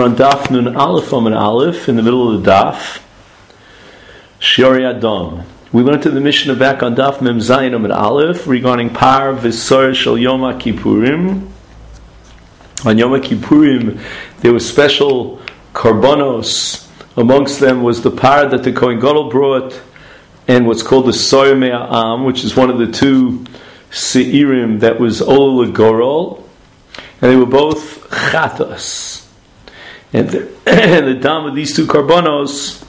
We're on Daf Nun Aleph Amud Aleph in the middle of the Daf. Shiori Adam. We learned in the Mishnah back on Daf Mem Zayin Amud Aleph regarding Par V'Sor Shel Yom HaKippurim. On Yom HaKippurim there were special korbanos. Amongst them was the par that the Kohen Gadol brought and what's called the Sor Me'am, which is one of the two Seirim that was Ola L'Gorol. And they were both chatas. And the dam of these two karbonos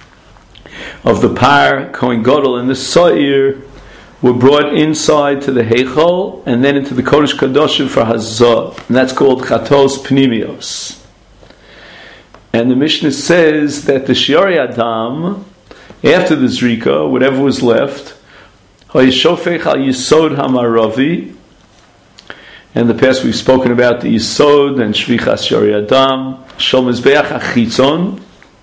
of the par, Kohen Gadol, and the Sa'ir were brought inside to the Heichal and then into the Kodesh Kadoshim for Hazah. And that's called Chatos Pnimios. And the Mishnah says that the Shiori Adam, after the Zrika, whatever was left, Hayishofech al Yisod Hamaravi. In the past we've spoken about the Yisod and Shvichas Shiori Adam, Shel Mizbeach HaChitzon.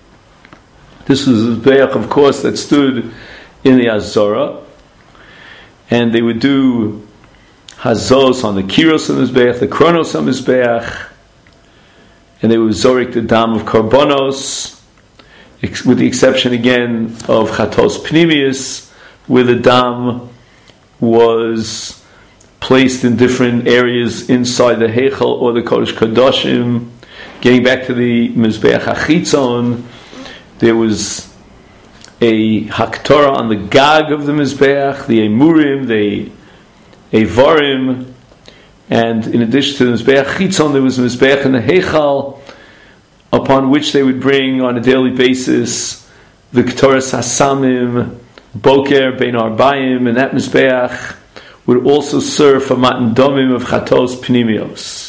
This was the Mizbeach, of course, that stood in the Azorah. And they would do Hazos on the Kiros on the Mizbeach, the Kronos on the Mizbeach, and they would zorik the Dam of Karbonos, with the exception again of Chatos Pnimius, where the Dam was placed in different areas inside the Heichal or the Kodesh Kadoshim. Getting back to the Mizbeach HaChitzon, there was a Haktorah on the Gag of the Mizbeach, the Emurim, the Evarim, and in addition to the Mizbeach HaChitzon, there was a Mizbeach in the Heichal, upon which they would bring on a daily basis the Ketores Hasamim, Boker, Bein Arbayim, and that Mizbeach would also serve for Matan Domim of Chatos Pnimios.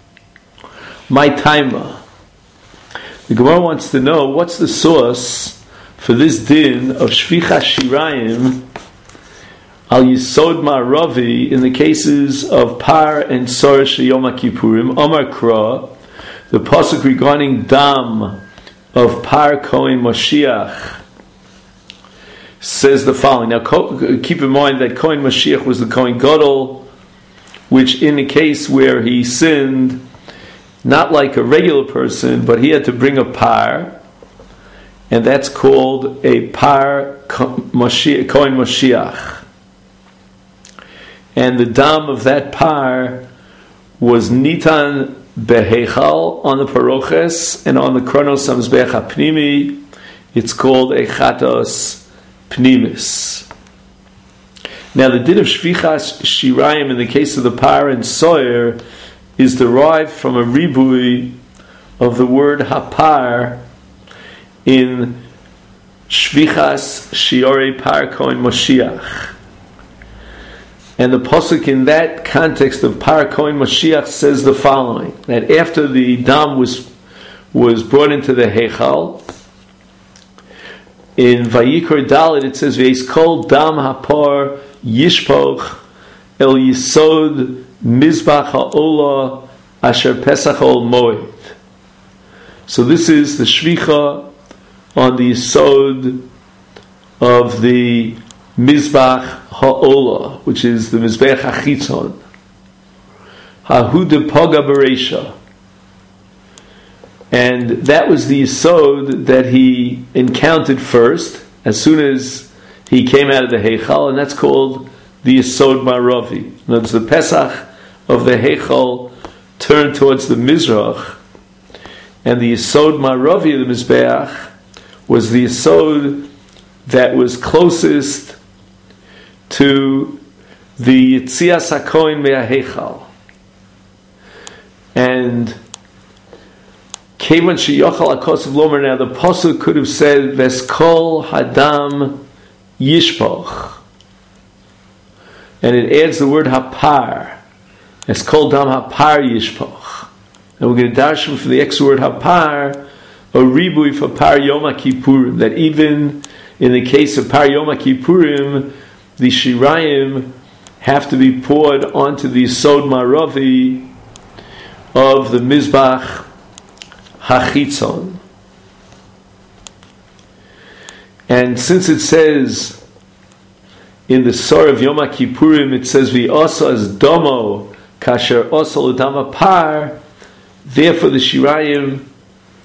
My Taima. The Gemara wants to know what's the source for this din of Shvichas Shirayim al Yisod Ma'aravi in the cases of Par and Sor Yom HaKippurim. Omar Kra, the pasuk regarding Dam of Par Kohen Moshiach, says the following. Now keep in mind that Kohen Mashiach was the Kohen Gadol, which in the case where he sinned, not like a regular person, but he had to bring a par, and that's called a par Kohen Mashiach. And the dam of that par was Nitan Behechal on the Paroches and on the Kronos Hamzbeach HaPnimi. It's called a Chatos Pnimis. Now the din of Shvichas Shirayim in the case of the Par and Soyer is derived from a ribui of the word Hapar in Shvichas Shiori Par Kohen Moshiach. And the pasuk in that context of Par Kohen Moshiach says the following, that after the dam was brought into the Heichal, in Vayikra Dalet it says Veis Kol Dam Hapar Yishpoch El Yisod Mizbach HaOlah Asher Pesach Ol Moed. So this is the Shvicha on the Yisod of the Mizbach HaOlah, which is the Mizbeach HaChitzon. Hahu de Poga Bereisha. And that was the Yisod that he encountered first, as soon as he came out of the Heichal, and that's called the Yisod Ma'aravi. In other words, the Pesach of the Heichal turned towards the Mizrach, and the Yisod Ma'aravi of the Mizbeach was the Yisod that was closest to the Yitzias HaKohen Me'aheichal. And Kevan Sheyochal HaKosav Lomer, now the Pasuk could have said Veskol Hadam Yishpoch, and it adds the word Hapar. Veskol Dam Hapar Yishpoch. And we're going to dash from the extra word Hapar a ribui for Par Yom HaKippurim, that even in the case of Par Yom HaKippurim, the Shirayim have to be poured onto the Yisod Ma'aravi of the Mizbach HaChitzon. And since it says in the Sor of Yom HaKippurim, it says V'osa as domo kasher osa l'dam par, therefore the Shirayim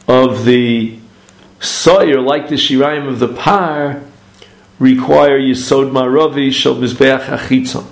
of the soyer, like the shirayim of the par, require Yisod Maravi Shel Mizbeach Achitzon.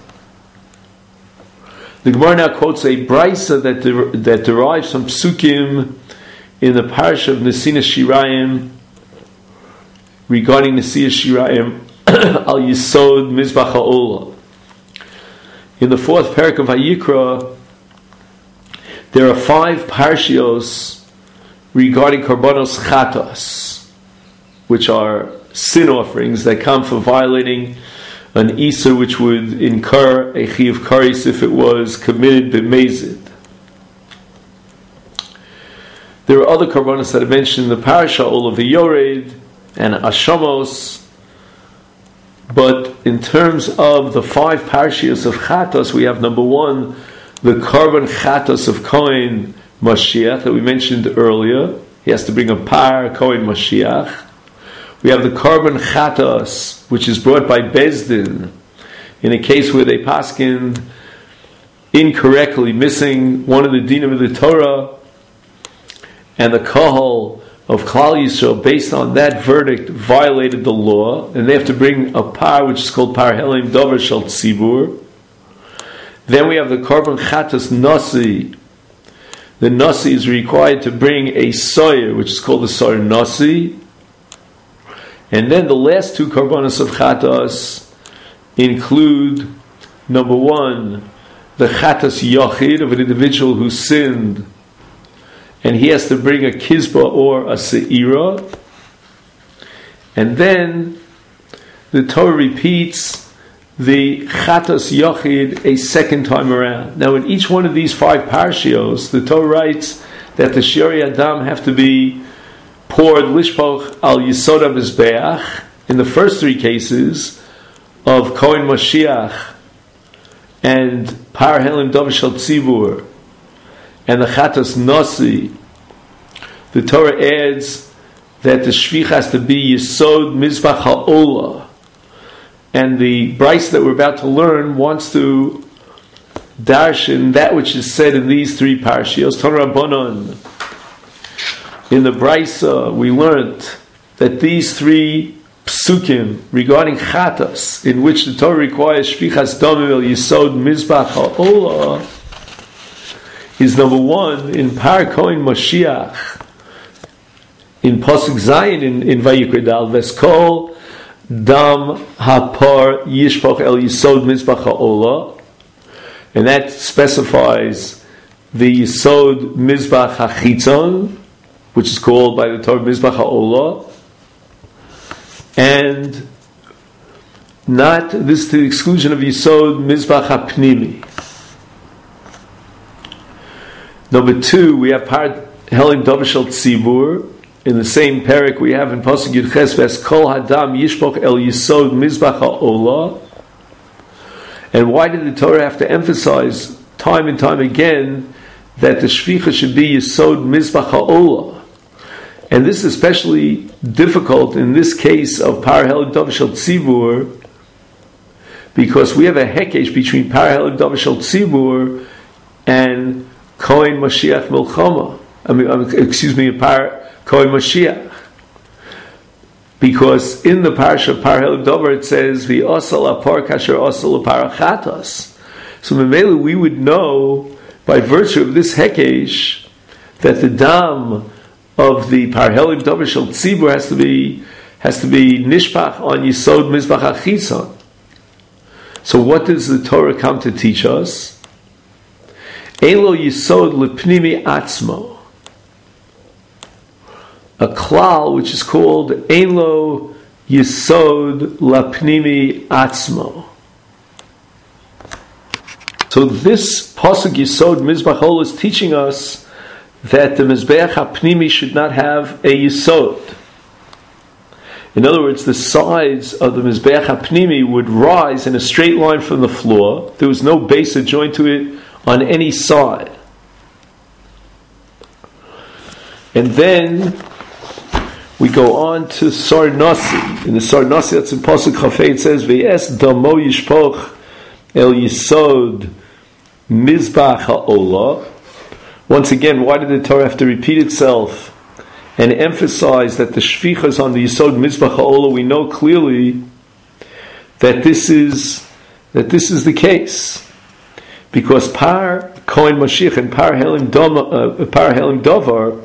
The Gemara now quotes a brisa that derives from psukim in the parish of Nesina Shirayim regarding Nesina Shirayim al Yisod Mizbach HaOlah. In the fourth parak of Hayikra, there are 5 parshios regarding Karbanos Chatos, which are sin offerings that come for violating an Isur which would incur a Chiyuv Karis if it was committed b'mezid. There are other Karbanos that are mentioned in the parasha, all of the Yored and Ashamos, but in terms of the 5 parshios of Chatos, we have number 1, the Karban Chatos of Kohen Mashiach that we mentioned earlier. He has to bring a par Kohen Mashiach. We have the Karban Chatos, which is brought by Bezdin in a case where they paskin incorrectly, missing one of the dinim of the Torah, and the Kahal of Klal Yisrael, based on that verdict, violated the law, and they have to bring a par, which is called Par Helim Dover Shel Tzibur. Then we have the Karban Chatos Nasi. The Nasi is required to bring a soyer, which is called the soyer Nasi. And then the last 2 Karbanos of Chatos include, number 1, the Chatos Yochid of an individual who sinned, and he has to bring a Kizbah or a Se'ira. And then the Torah repeats the Chatos Yochid a second time around. Now in each one of these 5 parshios, the Torah writes that the Shiori Adam have to be poured lishpoch al Yisod HaMizbeach in the first 3 cases of Kohen Mashiach and Par Helim Dover Shel Tzibur and the Chatos Nasi. The Torah adds that the shvich has to be Yisod Mizbach HaOlah, and the brayso that we're about to learn wants to darshan that which is said in these 3 parshios. Ton Rabbanon. In the brayso, we learned that these 3 psukim regarding chatas, in which the Torah requires shvichas damim el yisod mizbach ha'olah, is number 1 in Par Kohen Mashiach, in Pasuk Zayin in Vayikra Dal, Veskol dam hapar yishpoch el yisod mizbach ha'olah, and that specifies the yisod mizbach hachitzon, which is called by the Torah Mizbach HaOlah, and not this to the exclusion of Yisod Mizbach HaPnimi. Number 2, we have Par Helim Dover Shel Tzibur. In the same parak we have in Pasuk Yud Ches, Ves Kol Hadam Yishpoch El Yisod Mizbach HaOlah. And why did the Torah have to emphasize time and time again that the Shvicha should be Yisod Mizbach HaOlah? And this is especially difficult in this case of Par Helim Dover Shel Tzibur, because we have a hekesh between Par Helim Dover Shel Tzibur and Kohen Mashiach Milchama. Par Kohen Mashiach. Because in the parish of Par Helim Dover it says, V'osal apar kasher osal apar achatos. So memele we would know by virtue of this hekesh that the dam of the Par Helim Dover Shel Tzibur has to be nishpach on Yisod Mizbach HaChitzon. So what does the Torah come to teach us? Elo Yisod Lepnimi Atzmo. A klal which is called Elo Yisod Lapnimi Atzmo. So this Pasuk Yisod Mizbach HaOlah is teaching us that the Mizbeach HaPnimi should not have a Yisod. In other words, the sides of the Mizbeach HaPnimi would rise in a straight line from the floor. There was no base adjoined to it on any side. And then we go on to Sar Nasi. In the Sar Nasi, that's in Pasuk Chafei, it says, V'es damo yishpoch el Yisod Mizbach HaOlah. Once again, why did the Torah have to repeat itself and emphasize that the shvicha is on the Yisod Mizbach HaOlah, we know clearly that this is the case. Because Par Kohen Mashiach and Par Helim Davar,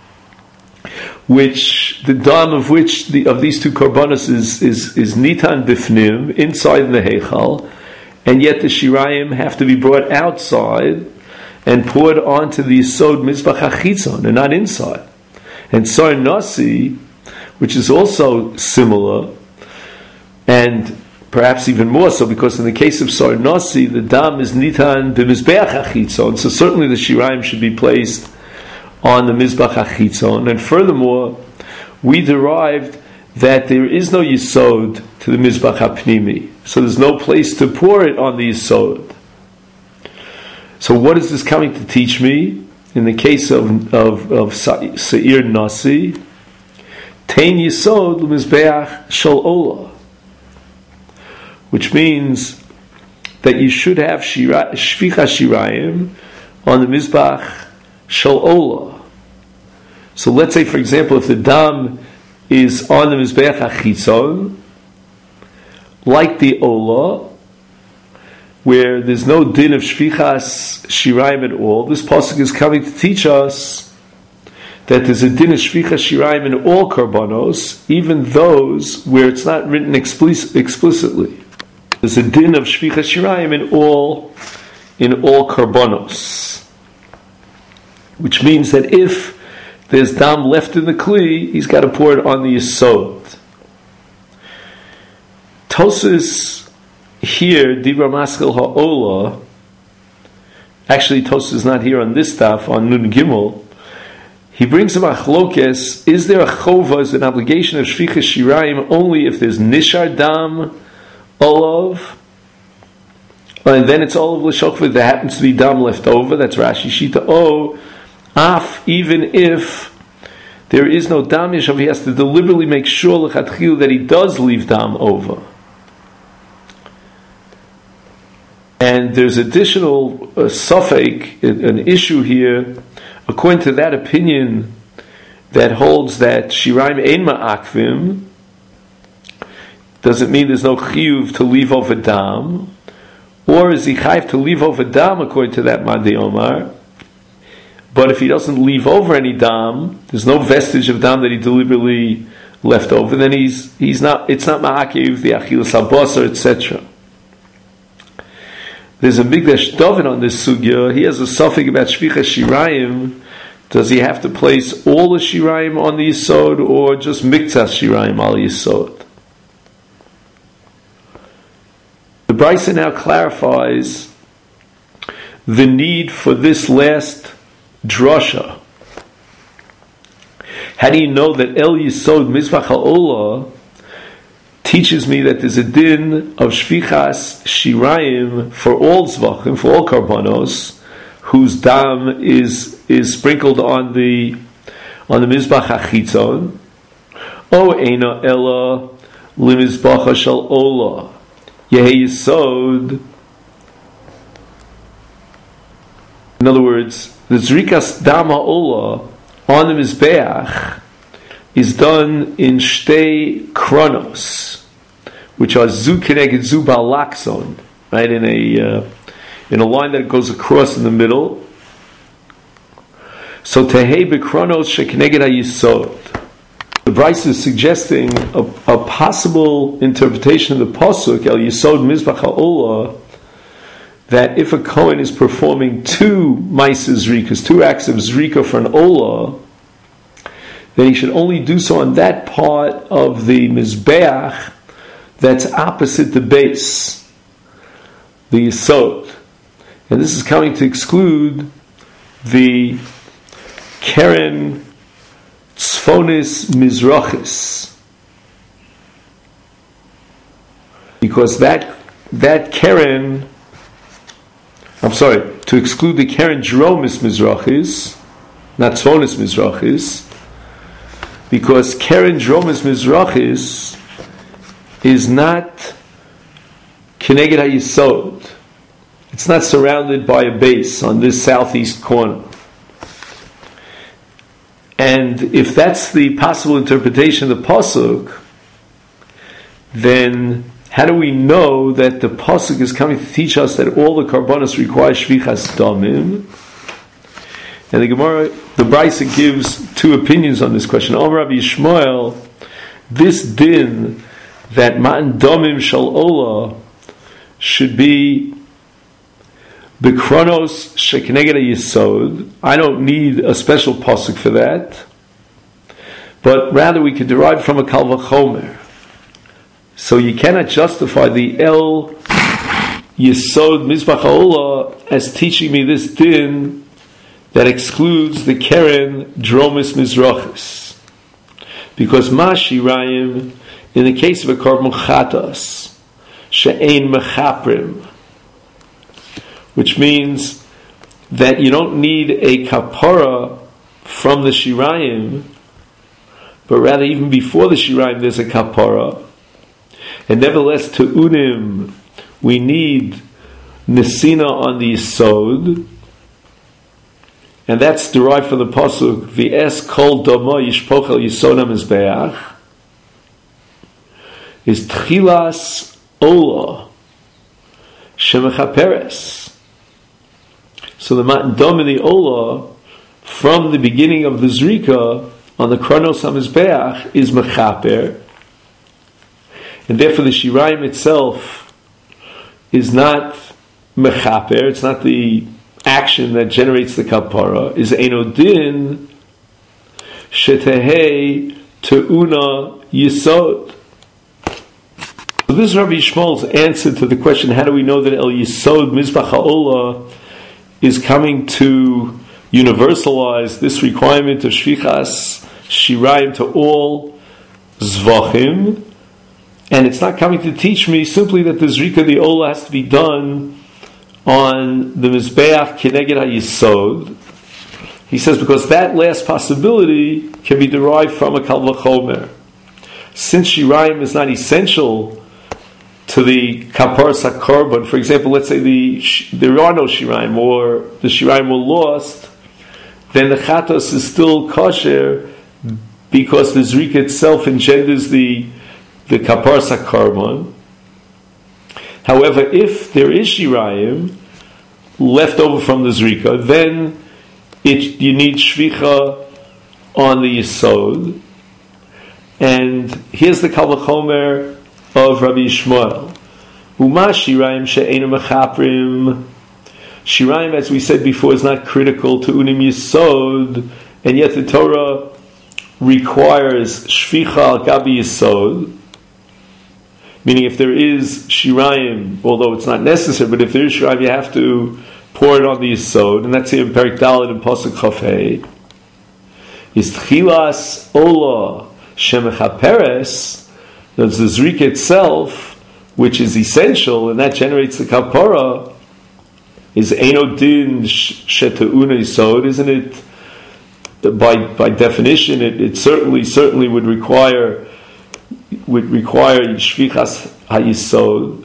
which the dam of which of these two korbanos is nitan bifnim, inside the heichal, and yet the shirayim have to be brought outside and poured onto the Yisod Mizbach HaChitzon and not inside. And Sar Nasi, which is also similar, and perhaps even more so, because in the case of Sar Nasi, the dam is nitan b'mizbeach HaChitzon, so certainly the shirayim should be placed on the Mizbach HaChitzon. And furthermore, we derived that there is no Yisod to the Mizbach HaPnimi, so there's no place to pour it on the Yisod. So what is this coming to teach me? In the case of Seir Nasi, Tein Yisod l'Mizbeach Shel Olah, which means that you should have Shvicha Shirayim on the Mizbach Shel Olah. So let's say, for example, if the dam is on the Mizbeach HaChitzon, like the Olah, where there's no din of Shvichas Shirayim at all, this pasuk is coming to teach us that there's a din of Shvichas Shirayim in all korbanos, even those where it's not written explicitly. There's a din of Shvichas Shirayim in all korbanos, which means that if there's dam left in the kli, he's got to pour it on the Yisod. Tosas here, Dibra Maskil Ha'olah, actually Tosas is not here on this daf, on Nun Gimel, he brings a machlokes, is there a chova, is an obligation of Shvichas Shirayim only if there's Nishar Dam Olav, and then it's Olav L'Shokva, there happens to be dam left over, that's Rashi Shita, Af, even if there is no dam yeshav, he has to deliberately make sure l'chatchil that he does leave dam over. And there's additional suffix, an issue here, according to that opinion that holds that shirayim ein ma'akvim, doesn't mean there's no chiyuv to leave over dam, or is he chayv to leave over dam according to that Madei Omar. But if he doesn't leave over any dam, there's no vestige of dam that he deliberately left over, then he's not. It's not ma'akiv the achilas habasar, etc. There's a Mikdash David on this sugya. He has a suffix about Shvichas Shirayim. Does he have to place all the Shirayim on the Yisod, or just Miktzas Shirayim al Yisod? The Brisa now clarifies the need for this last drasha. How do you know that El Yisod Mizbach HaOlah teaches me that there's a din of Shvichas Shirayim for all Zvachim, for all Karbanos, whose dam is sprinkled on the Mizbach HaChitzon? O Eina Ella Limizbach Shel Olah Yehi Yisod. In other words, the Zrikas Dam HaOlah on the Mizbeach is done in Shtei Kronos, which are Zu Keneged Zu Balakson, right, in a line that goes across in the middle. So Tehei Bekronos Shekeneged HaYisod. The Brisa is suggesting a possible interpretation of the pasuk El Yisod Mizbach HaOlah, that if a Kohen is performing two Ma'aseh Zrikas, two acts of Zrika for an Olah, then he should only do so on that part of the Mizbeach that's opposite the base, the Yisod. And this is coming to exclude the Keren Tzfonis Mizrachis, because that Keren, to exclude the Keren Dromis Mizrachis, not Tzfonis Mizrachis, because Keren Dromis Mizrachis is not Keneged HaYisod. It's not surrounded by a base on this southeast corner. And if that's the possible interpretation of the pasuk, then how do we know that the pasuk is coming to teach us that all the karbanos require shvichas damim? And the Gemara, the Brisa gives two opinions on this question. Om Rabbi Yishmael, this din that ma'an damim shal ola should be B'kronos shekeneged yisod. I don't need a special pasuk for that, but rather we could derive from a kal v'chomer. So you cannot justify the el yisod mizbach ha'olah as teaching me this din that excludes the keren dromis mizrachis, because ma shirayim in the case of a korban chatas she'ein mechaprim, which means that you don't need a kapara from the shirayim, but rather even before the shirayim there's a kapara. And nevertheless, to unim, we need nesina on the yisod, and that's derived from the pasuk v'es kol dama yishpochel yisodam mizbeach, is tchilas ola shemechaperes. So the matan dam in the ola from the beginning of the zrika on the kronos hamizbeach is mechaper, and therefore the shirayim itself is not mechaper. It's not the action that generates the kapara. Is enodin shetehei teuna yisod. So this is Rabbi Yishmael's answer to the question: how do we know that el yisod mizbach ha'olah is coming to universalize this requirement of shvichas shirayim to all zvachim? And it's not coming to teach me simply that the zrika the ola has to be done on the mizbeach keneged hayisod. He says because that last possibility can be derived from a kal v'chomer. Since shirayim is not essential to the kaparas hakorban, for example, let's say there are no shirayim or the shirayim were lost, then the chatos is still kosher because the zrika itself engenders the kaparas hakorban. However, if there is shirayim left over from the zrika, then you need shvicha on the yisod. And here's the kal v'chomer of Rabbi Yishmael. Uma shirayim she'einu mechaprim. Shirayim, as we said before, is not critical to unim yisod, and yet the Torah requires shvicha al gabi yisod. Meaning, if there is shirayim, although it's not necessary, but if there is shirayim, you have to pour it on the yisod, and that's here in Perik Dalet and Pasuk Chaf Hei. Is tchilas ola shemechaperes, that's the zrika itself, which is essential, and that generates the kapara, is enodin sheteuna yisod, isn't it? By definition, it certainly would require shvichas hayisod.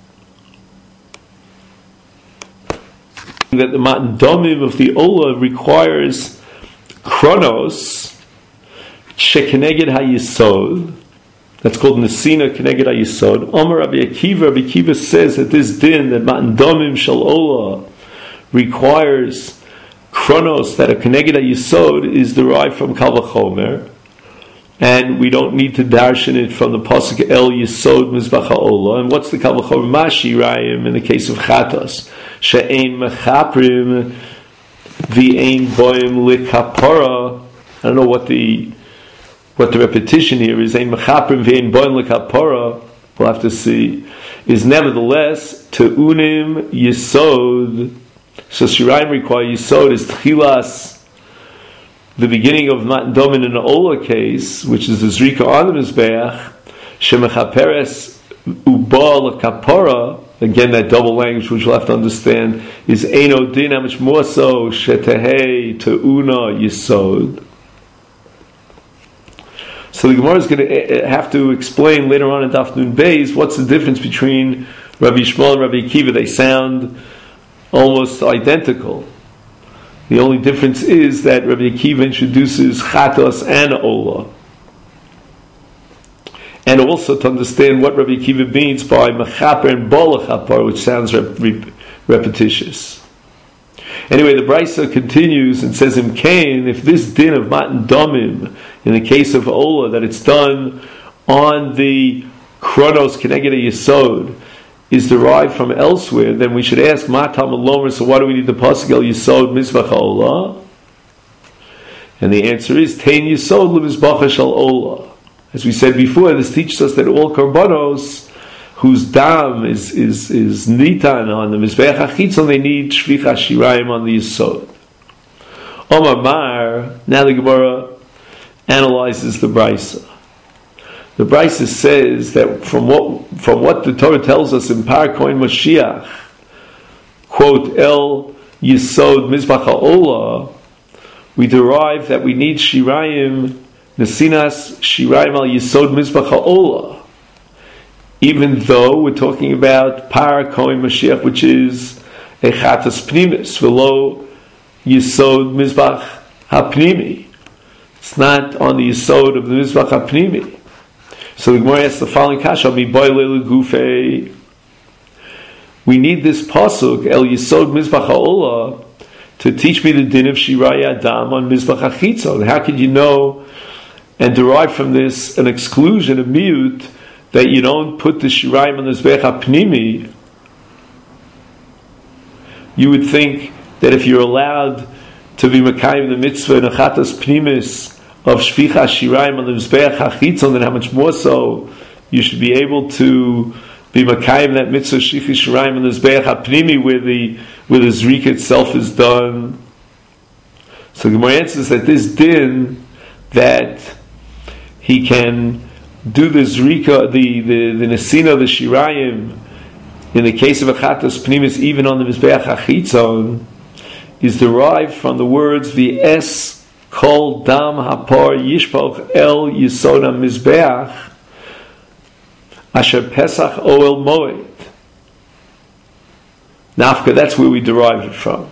That the matan damim of the ola requires kronos shekeneged hayisod. That's called nesina keneged hayisod. Amar Rabbi Akiva says that this din that matan damim shel ola requires kronos that a keneged hayisod is derived from kal v'chomer. And we don't need to darshan it from the pasuk el yisod mizbach ha'olah. And what's the kal v'chomer mashirayim in the case of chatos? She'ein mechaprim v'ein boim likapara. I don't know what the repetition here is. Ein mechaprim v'ein boim likapara. We'll have to see. Is nevertheless te'unim yisod. So shirayim require yisod is tchilas. The beginning of matan domin in the ola case, which is the zrika on the mizbeach, shemechaperes uba lekapara. Again, that double language which we'll have to understand is eino din. How much more so shetehei teuna yisod. So the Gemara is going to have to explain later on in Daf Nun Beis what's the difference between Rabbi Yishmael and Rabbi Akiva. They sound almost identical. The only difference is that Rabbi Akiva introduces chatos and ola. And also to understand what Rabbi Akiva means by mechaper and bola chapar, which sounds repetitious. Anyway, the Brisa continues and says, "Im kain, if this din of matan domim, in the case of ola, that it's done on the chronos keneged yesod, is derived from elsewhere, then we should ask matam alomer. So why do we need the pasuk el yesod mizbach ola?" And the answer is tein yesod lemizbach shel ola. As we said before, this teaches us that all korbanos whose dam is nitan on the mizbeach hachitzon, they need shvicha shirayim on the yesod. Omar Mar. Now the Gemara analyzes the Brisa. The Brisa says that from what the Torah tells us in Par Kohen Mashiach, quote, El Yisod Mizbach HaOlah, we derive that we need Shirayim, Nesinas Shirayim al Yisod Mizbach HaOlah, even though we're talking about Par Kohen Mashiach, which is a Chatas Pnimis, V'lo Yisod Mizbach HaPnimi. It's not on the Yisod of the Mizbach HaPnimi. So the Gemara asks the following kasha: we need this pasuk El Yisod Mizbach HaOlah to teach me the din of Shirai Adam on Mizbach HaChitzon. How could you know and derive from this an exclusion, a miut, that you don't put the Shiraim on the Mizbach HaPnimi? You would think that if you're allowed to be Mekayim the mitzvah in Achatas Pnimis of Shvicha Shiraim on the Mizbeach HaChitzon, then how much more so you should be able to be Makayim that mitzvah Shvicha Shiraim on the Mizbeach HaPnimi where the Zrika itself is done. So the Gemara answers that this din, that he can do the Zrika, the Nesina, the Shirayim, in the case of Achatas Pnimis, even on the Mizbeach HaChitzon, is derived from the words V'es Kol dam hapar yishpoch el yisod hamizbeach asher pesach oel moed. Nafka, that's where we derive it from.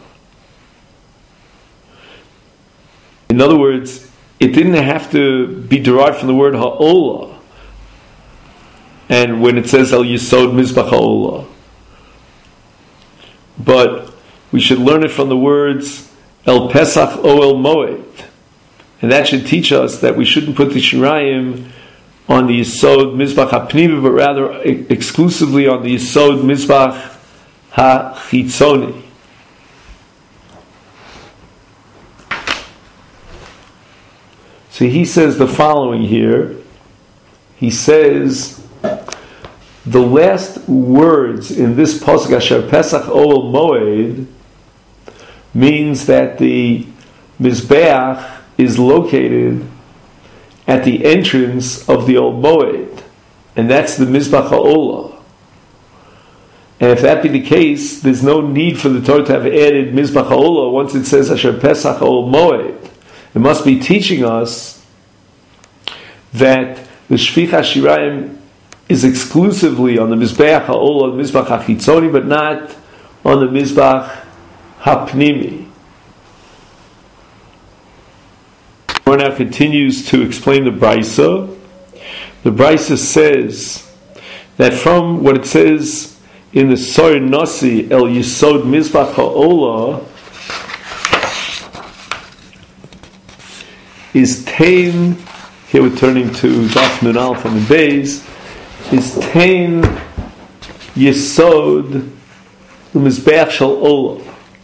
In other words, it didn't have to be derived from the word ha'olah, and when it says el yisod mizbach ha'olah, but we should learn it from the words el pesach oel moed. And that should teach us that we shouldn't put the Shirayim on the Yisod Mizbach HaPnimi, but rather exclusively on the Yisod Mizbach HaChitzoni. So he says the following here. He says the last words in this pasuk Asher Pesach Oel Moed means that the Mizbeach is located at the entrance of the Ol Moed, and that's the Mizbach HaOlah. And if that be the case, there's no need for the Torah to have added Mizbach HaOlah once it says Asher Pesach Ol Moed. It must be teaching us that the Shvicha Shirayim is exclusively on the Mizbeach HaOlah, the Mizbach HaChitzoni, but not on the Mizbach HaPnimi. Now continues to explain the Brisa. The Brisa says that from what it says in the Sor Nasi El Yisod Mizbach HaOlah is Tain, here we're turning to Daf Nun Aleph and Beis, is Tain Yisod Mizbeach Shel Olah,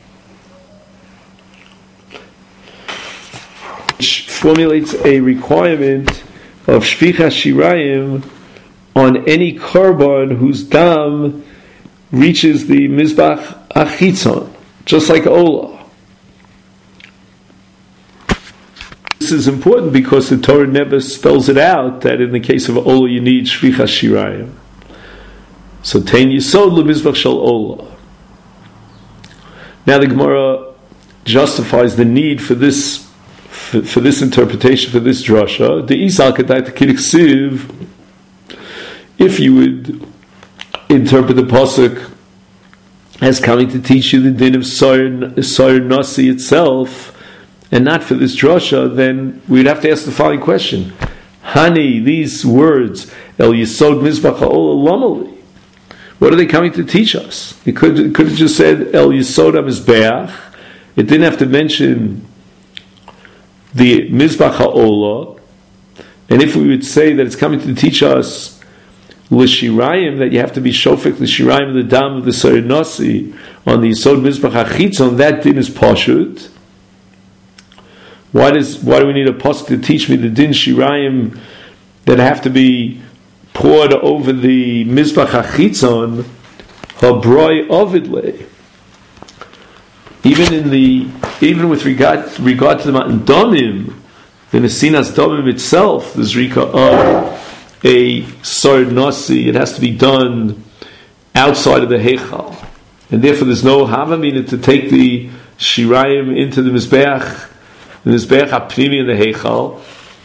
which formulates a requirement of Shvicha Shirayim on any korban whose dam reaches the Mizbach HaChitzon, just like Olah. This is important because the Torah never spells it out that in the case of Olah you need Shvicha Shirayim. So Tein Yisod LeMizbach Shel Olah. Now the Gemara justifies the need for this interpretation, for this drasha. If you would interpret the pasuk as coming to teach you the din of Soyer Nasi itself, and not for this drasha, then we'd have to ask the following question. Hani, these words, El Yisod Mizbach HaOlah Lamali, what are they coming to teach us? It could have just said El Yisod HaMizbeach. It didn't have to mention the Mizbach HaOlah. And if we would say that it's coming to teach us L'Shirayim, that you have to be Shofek L'Shirayim, the Dam of the Soyer Nasi, on the Yisod Mizbach HaChitzon, that din is Pashut. Why do we need a pasuk to teach me the din shirayim that have to be poured over the mizbach hachitzon habroi ovidle? Even with regard to the Matan Domim, the Nesinas Domim itself, the zrika of a Soyer Nasi, it has to be done outside of the heichal, and therefore there's no havamina to take the shirayim into the mizbeach. The Mizbeach HaPnimi in the Heichal.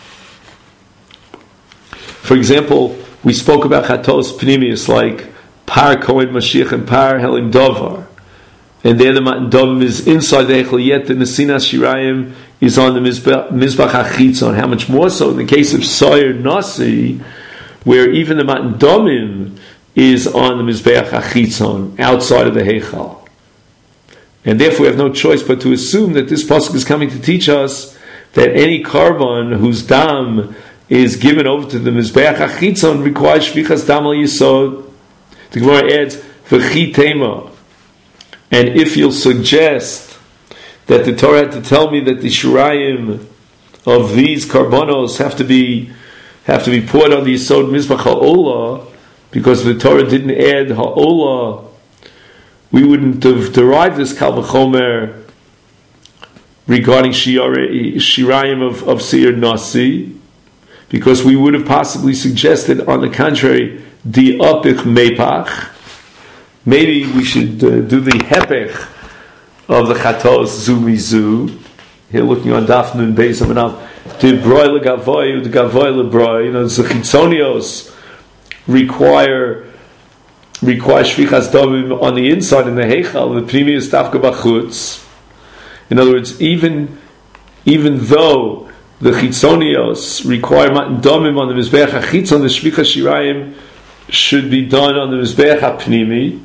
For example, we spoke about Chatos Pnimius like Par Kohen Mashiach and Par Helim Dovar. And there the Matan Domim is inside the Heichal, yet the Nesinas Shirayim is on the Mizbach HaChitzon. How much more so in the case of Soyer Nasi, where even the Matan Domim is on the Mizbeach HaChitzon, outside of the Heichal. And therefore we have no choice but to assume that this pasuk is coming to teach us that any carbon whose dam is given over to the Mizbeach HaChitzon requires shvichas dam al yisod. The Gemara adds, v'chi tema. And if you'll suggest that the Torah had to tell me that the shirayim of these carbonos have to be poured on the yisod Mizbach HaOlah, because the Torah didn't add HaOlah, we wouldn't have derived this Kal V'chomer regarding Shirayim of Seir Nasi, because we would have possibly suggested, on the contrary, Di Apich Mepach. Maybe we should do the Hepech of the Chatos Zumizu. Here looking on Daf Nun Beis Amanav. The Broi Legavoy, the Gavoy Lebroi. The Chitzonios require shvichas domim on the inside in the heichal, the pnimius dafka b'chutz. In other words, even though the chitzonios require matan domim on the mizbeach hachitzon, the shvichas shirayim should be done on the mizbeach hapnimi,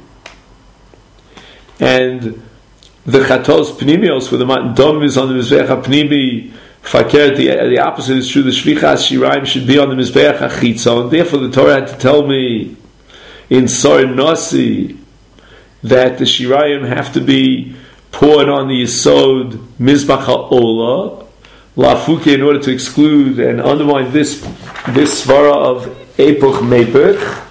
and the chatos pnimios, where the matan domim is on the mizbeach hapnimi, fakir, the opposite is true. The shvichas shirayim should be on the mizbeach hachitzon. Therefore, the Torah had to tell me in Soyer Nasi that the shirayim have to be poured on the yisod mizbach ha'olah lafuke, in order to exclude and undermine this svara of epoch mepech,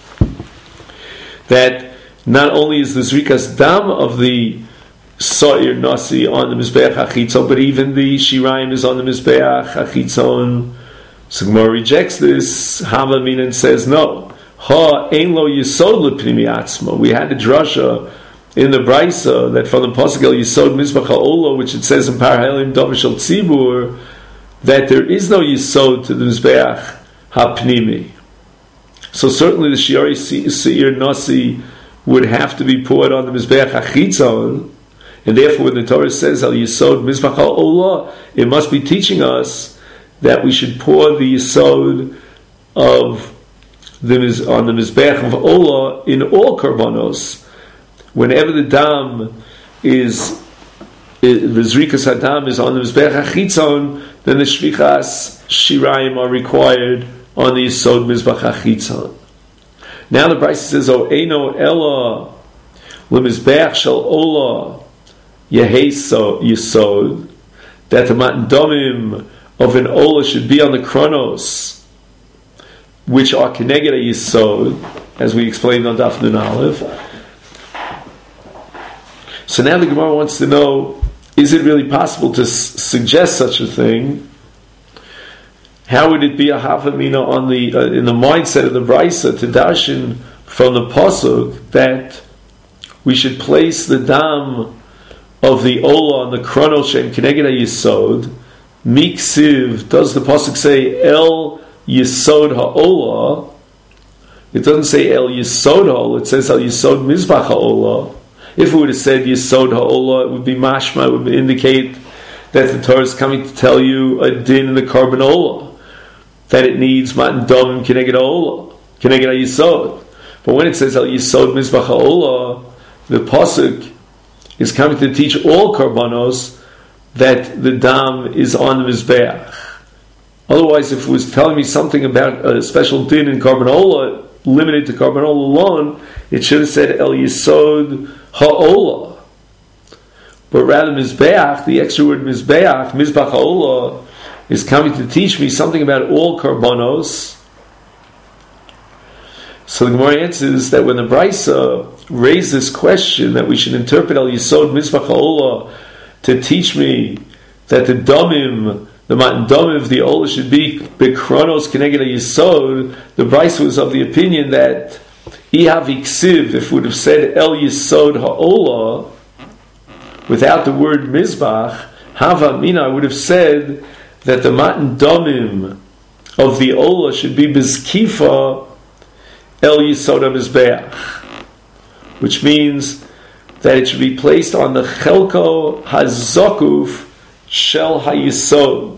that not only is the zrikas dam of the Soyer Nasi on the mizbeach hachitzon, but even the shirayim is on the mizbeach hachitzon. So Gemara rejects this hamamin and says no. Ha ein lo yisod lepnimi atzma. We had a drasha in the Brisa that from the pasuk El Yisod Mizbach HaOlah, which it says in Par Helim Dover Shel Tzibur, that there is no yisod to the Mizbeach HaPnimi. So certainly the Shiori Seir Nasi would have to be poured on the Mizbeach HaChitzon, and therefore when the Torah says El Yisod Mizbach HaOlah, it must be teaching us that we should pour the yisod of on the Mizbeach of Olah in all karbanos. Whenever the dam is the zrikas hadam is on the Mizbeach HaChitzon, then the shvichas shirayim are required on the yisod Mizbeach HaChitzon. Now the Brisa says, "O eino ella lemizbeach shel Olah yeheso yisod," that the matan domim of an Olah should be on the kronos, which are keneged a yisod, as we explained on Daf Nun Aleph. So now the Gemara wants to know, is it really possible to suggest such a thing? How would it be a havamina on the in the mindset of the Brisa to darshan from the pasuk that we should place the dam of the Olah on the kronos and keneged a yisod? Miksiv, does the pasuk say El Yisod HaOlah? It doesn't say El Yisod HaOlah, it says El Yisod Mizbach HaOlah. If it would have said Yesod Ha'olah, it would be mashma, it would indicate that the Torah is coming to tell you a din in the Korban Olah, that it needs matan dom keneged Ha'olah, keneged Yesod. But when it says Al Yesod Mizbach Ha'olah, the pasuk is coming to teach all Korbanos that the dam is on the Mizbeach. Otherwise, if it was telling me something about a special din in Korban Olah, limited to Korban Olah alone, it should have said El Yesod Ha'olah. But rather Mizbeach, the extra word Mizbeach, Mizbach Ha'olah, is coming to teach me something about all Korbanos. So the Gemara answers that when the Brisa raised this question that we should interpret El Yesod Mizbach Ha'olah to teach me that the Domim, the matan domim of the Olah should be Bekronos Keneged Yesod, the Brisa was of the opinion that Ihav Iksiv, if it would have said El Yesod Ha'olah without the word Mizbach, Hava Mina would have said that the matan domim of the Olah should be Bizkifa El Yesod HaMizbeach, which means that it should be placed on the Chelko HaZokuf Shel HaYesod,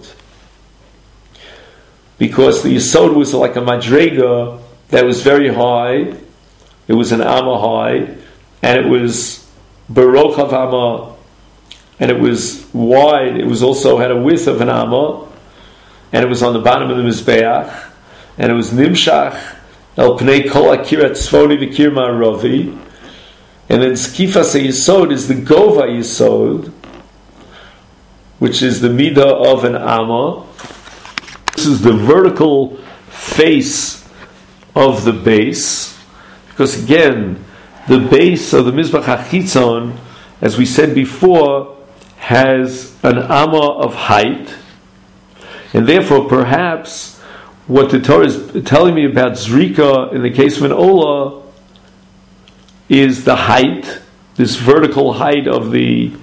because the Yesod was like a madrega that was very high. It was an amma high, and it was baroch of amma, and it was wide. It was also had a width of an amma, and it was on the bottom of the mizbeach, and it was nimshach el pnei kol akir tzvoni v'kir ma'aravi, and then skifas Yesod is the gova Yesod, which is the midah of an amma. This is the vertical face of the base, because again, the base of the Mizbach HaChitzon, as we said before, has an amma of height, and therefore perhaps what the Torah is telling me about Zrika in the case of an Olah is the height, this vertical height of the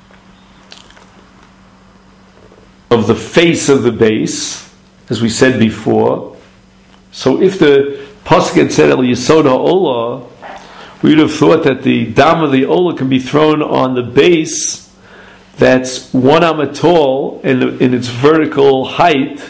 face of the base, as we said before. So if the pasuk had said El Yesod Ha'olah, we would have thought that the dam of the Olah can be thrown on the base that's 1 amma tall in its vertical height,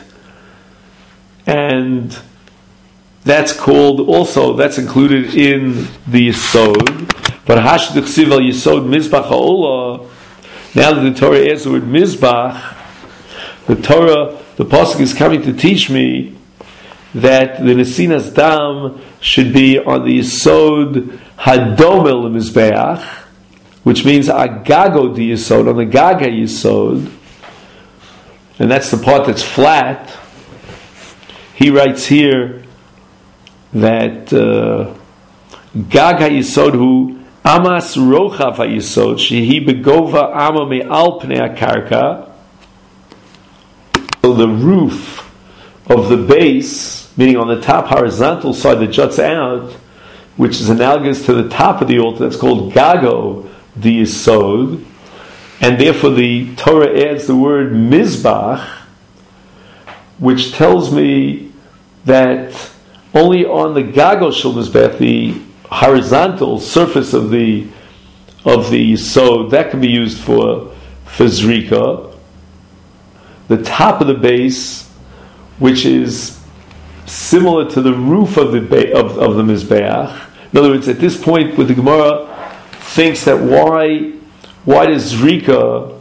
and that's included in the Yesod. But Hashd Chsiv El Yesod Mizbach Ha'olah, now that the Torah adds the word Mizbach, the pasuk is coming to teach me that the Nesinas Dam should be on the Yesod Hadomel Mizbeach, which means Agago di Yesod, on the Gaga Yesod, and that's the part that's flat. He writes here that Gaga Yesod hu Amas Rochav HaYesod shehi begova Amma me'al pnei HaKarka. So the roof of the base, meaning on the top horizontal side that juts out, which is analogous to the top of the altar, that's called Gago di Yesod, and therefore the Torah adds the word Mizbach, which tells me that only on the Gago Shel Mizbech, the horizontal surface of the Yesod, that can be used for Zrika. The top of the base, which is similar to the roof of the Mizbeach. In other words, at this point, with the Gemara thinks that why is the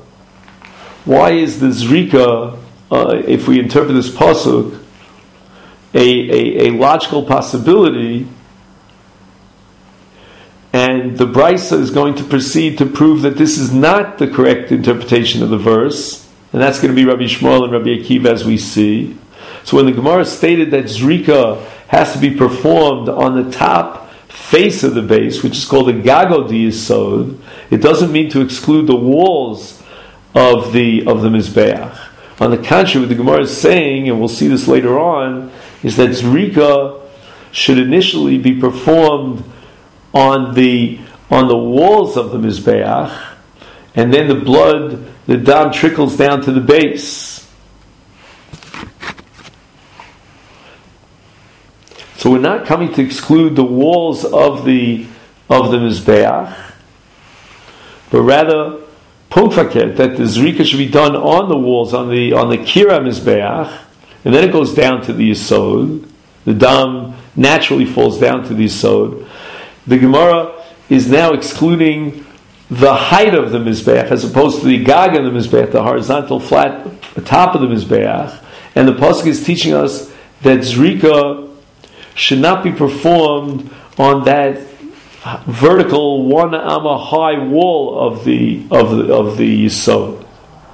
Zrika, if we interpret this pasuk, a logical possibility, and the Brisa is going to proceed to prove that this is not the correct interpretation of the verse, and that's going to be Rabbi Shmuel and Rabbi Akiva, as we see. So when the Gemara stated that Zrika has to be performed on the top face of the base, which is called the Gago di Yesod, it doesn't mean to exclude the walls of the Mizbeach. On the contrary, what the Gemara is saying, and we'll see this later on, is that Zrika should initially be performed on the walls of the Mizbeach, and then the dam trickles down to the base. So we're not coming to exclude the walls of the Mizbeach, but rather Pokfaket, that the Zrika should be done on the walls, on the Kira Mizbeach, and then it goes down to the Yisod. The Dam naturally falls down to the Yisod. The Gemara is now excluding the height of the Mizbeach as opposed to the Gag of the Mizbeach, the horizontal flat top of the Mizbeach. And the Pasuk is teaching us that Zrika should not be performed on that vertical 1 amma high wall of the Yisod.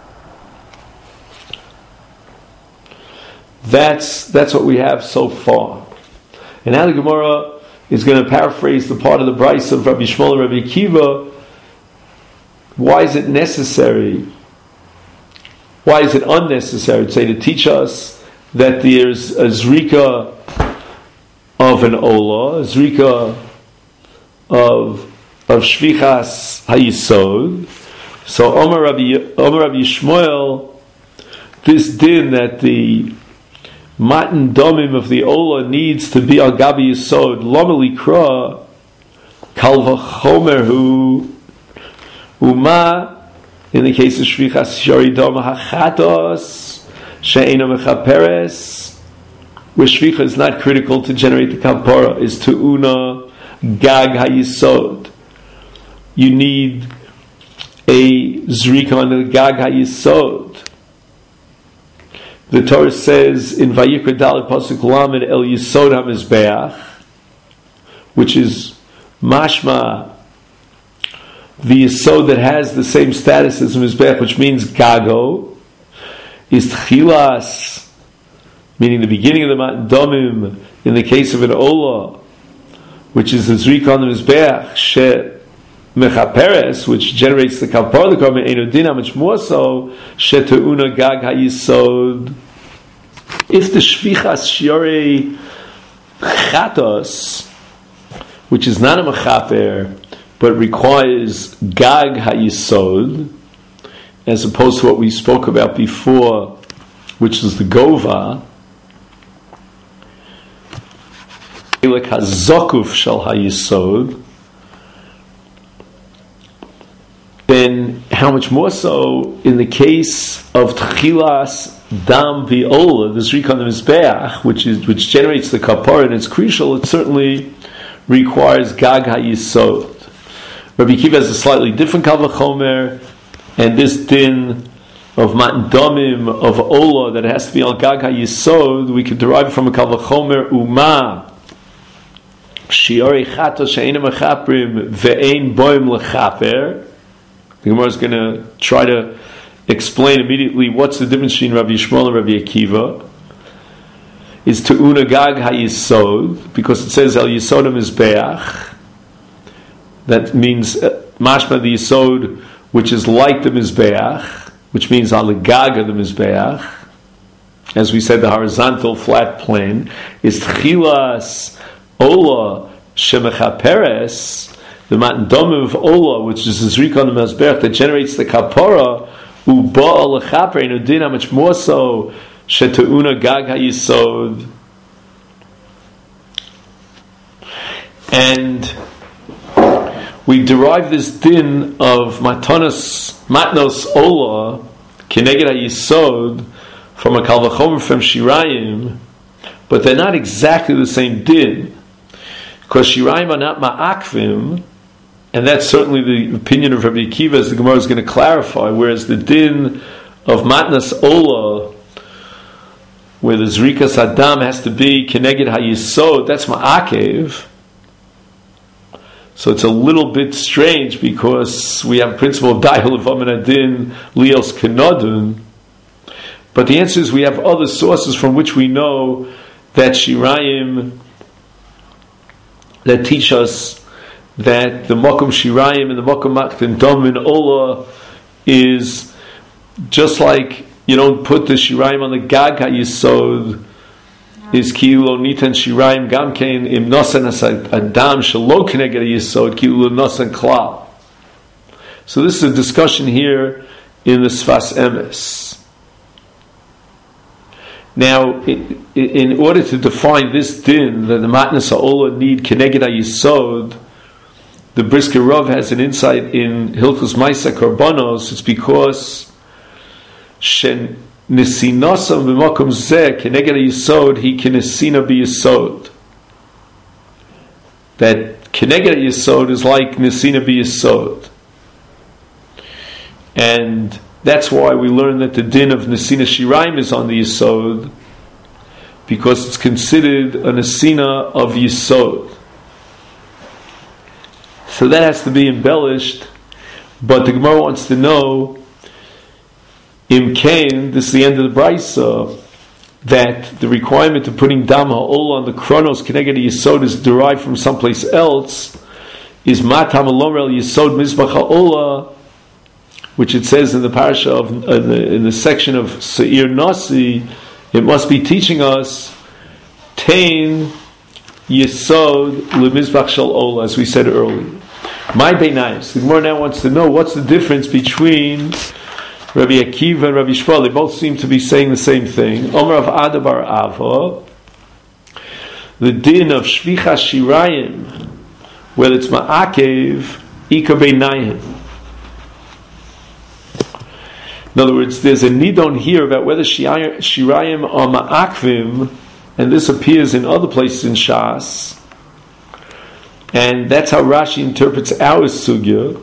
That's what we have so far. And now the Gemara is going to paraphrase the part of the Bryce of Rabbi Shmuel and Rabbi Akiva. Why is it necessary? Why is it unnecessary to teach us that there's a Zrika of an Ola, a Zrika of Shvichas HaYisod? So Omer Rabbi Shmuel, this din that the Matan Domim of the Ola needs to be al Gabi Yisod, Lama Likra, Kal V'chomer Hu, Uma, in the case of Shvichas Shari Dom HaChatos, She'ena Mechaperes, where Shvicha is not critical to generate the Kapara, is to Una Gag HaYisod. You need a Zrika on the Gag HaYisod. The Torah says in Vayikra Dalet Pasuk Lamed El Yisod HaMizbeach, which is mashma the Yisod that has the same status as Mizbeach, which means Gago, is Tchilas, meaning the beginning of the Matan Domim, in the case of an Ola, which is the Zrika on the Mizbeach, She Mechaperes, which generates the Kapar, the Karma Enodina, much more so, She Te'una Gag HaYisod. If the Shvichas Shiorei Chatos, which is not a Mechaper, but requires Gag HaYisod, as opposed to what we spoke about before, which is the Gova, Elek HaZokuf Shal HaYisod, then how much more so in the case of Tchilas Dam V'Ola, the Zrika on the Mizbeach, which generates the Kapar and it's crucial, it certainly requires Gag HaYisod. Rabbi Akiva has a slightly different Kal V'chomer, and this din of Matan Domim, of Ola, that it has to be al Gag HaYisod, we could derive from a Kal V'chomer Uma Shiorei Chatos She'ena Mechaprim Ve'ein Boim Lechaper. The Gemara is going to try to explain immediately what's the difference between Rabbi Yishmael and Rabbi Akiva. Is to Una Gag HaYisod, because it says El Yisod HaMizbeach. That means mashma the Yisod, which is like the Mizbeach, which means al Gag of the Mizbeach. As we said, the horizontal flat plane is Tchilas Ola Shemechaperes, the Matan Domim of Ola, which is the Zrika on the Mizbeach that generates the Kapara, Uba Lechaper Enodina, much more so, Sheteuna Gag HaYisod. And we derive this din of Matnos Ola, Keneged HaYisod, from a Kal V'chomer from Shirayim, but they're not exactly the same din, because Shirayim are not Ma'akvim, and that's certainly the opinion of Rabbi Akiva, as the Gemara is going to clarify, whereas the din of Matnas Ola, where the Zrikas Adam has to be Keneged HaYisod, that's Ma'akev. So it's a little bit strange, because we have a principle of Dai Levam and Adin Lios Kenodun, but the answer is we have other sources from which we know that Shirayim, that teach us that the Mokum Shirayim and the Mokum Matan Domim in Ola is just like you don't put the Shirayim on the Gag HaYisod, is Ki'ulo Nitan Shirayim Gamkein Im Nosan Adam Shelo Keneged HaYisod Ki'ulo Nosan Klal. So this is a discussion here in the Sfas Emes. Now, in order to define this din, that the Matnas HaOla need Keneged HaYisod, the Brisker Rav has an insight in Hilchos Maisa Korbanos, it's because Shen Nesinosam b'makom zeh keneged yisod he kinesina b'yisod. That keneged yisod is like nesina b'yisod, and that's why we learn that the din of nesina shirayim is on the yisod, because it's considered a nesina of yisod. So that has to be embellished, but the Gemara wants to know. Im Kain, this is the end of the Brisa, that the requirement of putting Dam Ha'olah on the Kronos Keneged Yisod is derived from someplace else, is Matam Alomer El Yisod Mizbach Ha'olah, which it says in the parasha of in the section of Seir Nasi, it must be teaching us Tain Yisod LeMizbach Shel Olah, as we said earlier. My Beinayos, the Gemara now wants to know what's the difference between Rabbi Akiva and Rabbi Shmuel. They both seem to be saying the same thing. Omer of Adabar Ava, the din of Shvicha Shirayim, whether it's Ma'akev, Ika Beinayim. In other words, there's a nidon here about whether Shirayim are Ma'akvim, and this appears in other places in Shas, and that's how Rashi interprets our sugya.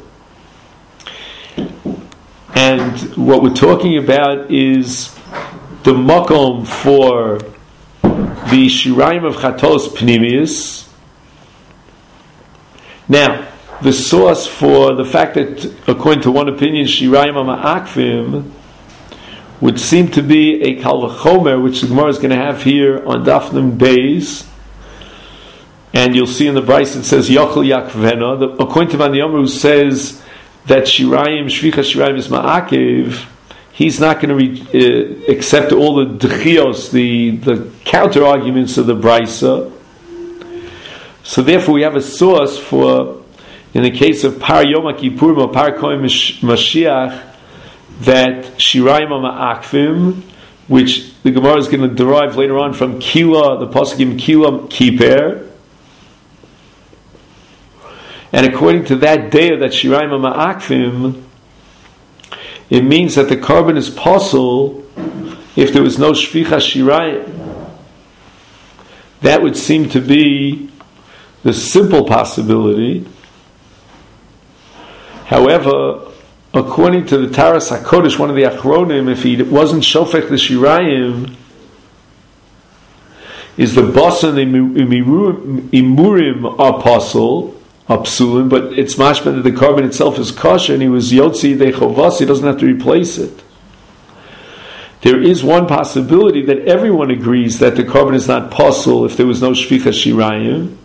And what we're talking about is the makom for the shirayim of chatos pnimius. Now, the source for the fact that, according to one opinion, shirayim ma'akvim would seem to be a kal v'chomer, which the Gemara is going to have here on Daf Nun Beis. And you'll see in the Bryce it says Yochel Yakvena. According to Mani Yomer, who says that Shirayim, Shvicha Shirayim is Ma'akev, he's not going to accept all the Dchios, the counter arguments of the Brysa. So therefore we have a source for, in the case of Par Yom Kippurim or Par Kohen Mashiach, that Shirayim are Ma'akvim, which the Gemara is going to derive later on from Kila, the Pasuk Kila Kiper. And according to that day that Shirayim Ma'akvim, it means that the carbon is possible if there was no Shvicha Shirayim. That would seem to be the simple possibility. However, according to the Taras HaKodesh, one of the Achronim, if he wasn't Shofech the Shirayim, is the Basan Imurim are possible, Psulim, but it's mashma that the carbon itself is kosher, and he was Yotzi de Chovas, he doesn't have to replace it. There is one possibility that everyone agrees that the carbon is not possible if there was no Shvicha Shirayim.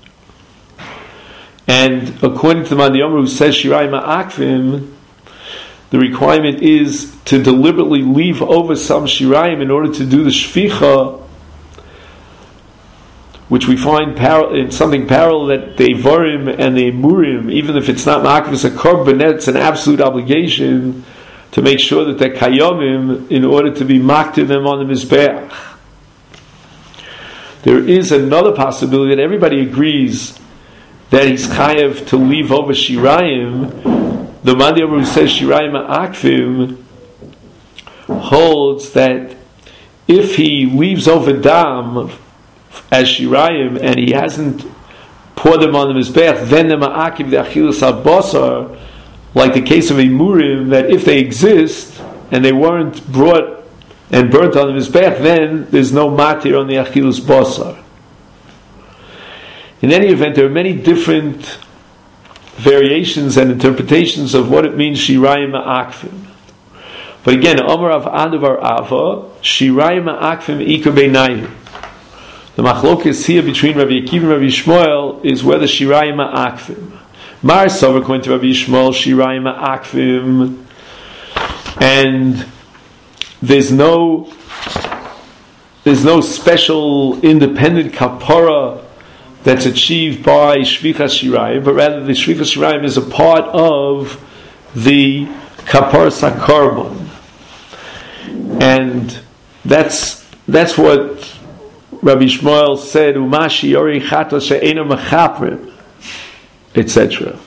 And according to the Mani Yomer, who says Shirayim Ma'akvim, the requirement is to deliberately leave over some Shirayim in order to do the Shvicha, which we find in something parallel that the Vorim and the Emurim, even if it's not Ma'akvis a Korban, it's an absolute obligation to make sure that they're Kayomim in order to be Maktir them on the Mizbeach. There is another possibility that everybody agrees that he's Chayev to leave over Shirayim. The Mani Yomer who says Shirayim Ma'akvim holds that if he leaves over Dam as Shirayim, and he hasn't poured them on the Mizbeach, then the Ma'akiv, the Achilas HaBasar, like the case of Emurim, that if they exist, and they weren't brought and burnt on the Mizbeach, then there's no Matir on the Achilas Basar. In any event, there are many different variations and interpretations of what it means, Shirayim Ma'akvim. But again, Omer of Adavar Ava, Shirayim Ma'akvim Ika Beinayim. The machlokes here between Rabbi Akiva and Rabbi Shmuel is whether Shirayim Ma'akvim. Mar Sover, according to Rabbi Shmuel, Shirayim Ma'akvim, and there's no special independent kapara that's achieved by Shvicha Shirayim, but rather the Shvicha Shirayim is a part of the kapara sakarbon, and that's what Rabbi Shmuel said, Umashi Yori Chatos She'ena Mechaprim, etc.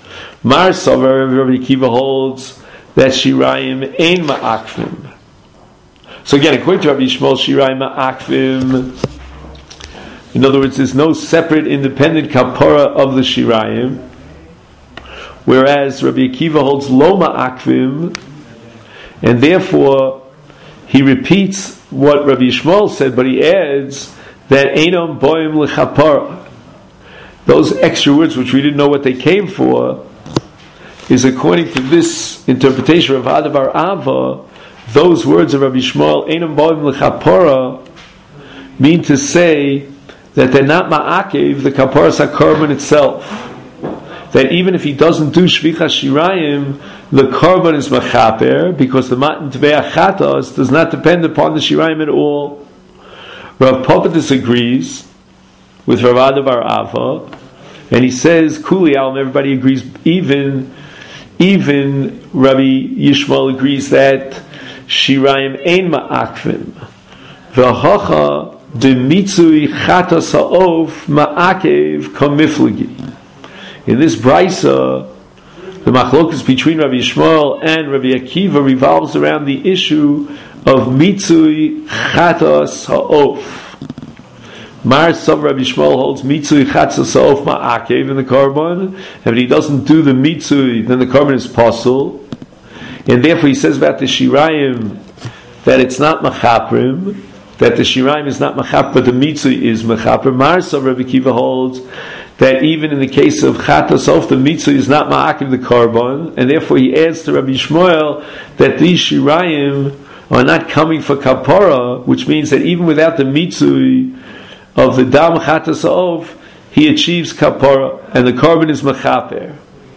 Mar Savar, Rabbi Akiva holds that Shirayim ein ma'akvim. So again, according to Rabbi Yishmael, Shirayim ma'akvim. In other words, there's no separate independent kapara of the Shirayim. Whereas Rabbi Akiva holds lo ma'akvim, and therefore he repeats what Rabbi Yishmael said, but he adds that einam boim l'chapara. Those extra words, which we didn't know what they came for, is according to this interpretation of Adabar Ava, those words of Rabbi Yishmael, einam boim l'chapara, mean to say that they're not ma'akev the kaparas hakorban itself. That even if he doesn't do shvichas shirayim, the korban is machaper, because the matan tveah chatas does not depend upon the shirayim at all. Rav Papa disagrees with Rav Adabar Ava, and he says kuli alm, everybody agrees, even Rabbi Yishmael agrees that shirayim ein ma'akvim. V'hacha de mitzui chatas ha'of ma'akev kamiflagi. In this brisa, the machlokas between Rabbi Yishmael and Rabbi Akiva revolves around the issue of mitzui chatas ha'of. Mar some Rabbi Yishmael holds mitzui chatas ha'of ma'akev in the korban, and if he doesn't do the mitzui, then the korban is pasul, and therefore he says about the shirayim that it's not machaprim, that the shirayim is not machap, but the mitzui is machaprim. Mar some Rabbi Akiva holds that even in the case of chatas ha'of, the mitzvah is not ma'akiv the korban, and therefore he adds to Rabbi Yishmael that these shirayim are not coming for kapara, which means that even without the mitzvah of the dam chatas ha'of, he achieves kapara, and the korban is machaper.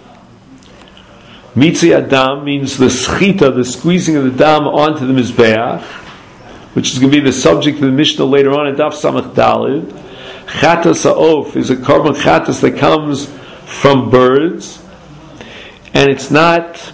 Mitzvah adam means the schita, the squeezing of the dam onto the mizbeach, which is going to be the subject of the Mishnah later on in Daf Samach Dalid. Chatas ha'of is a korban chatas that comes from birds, and it's not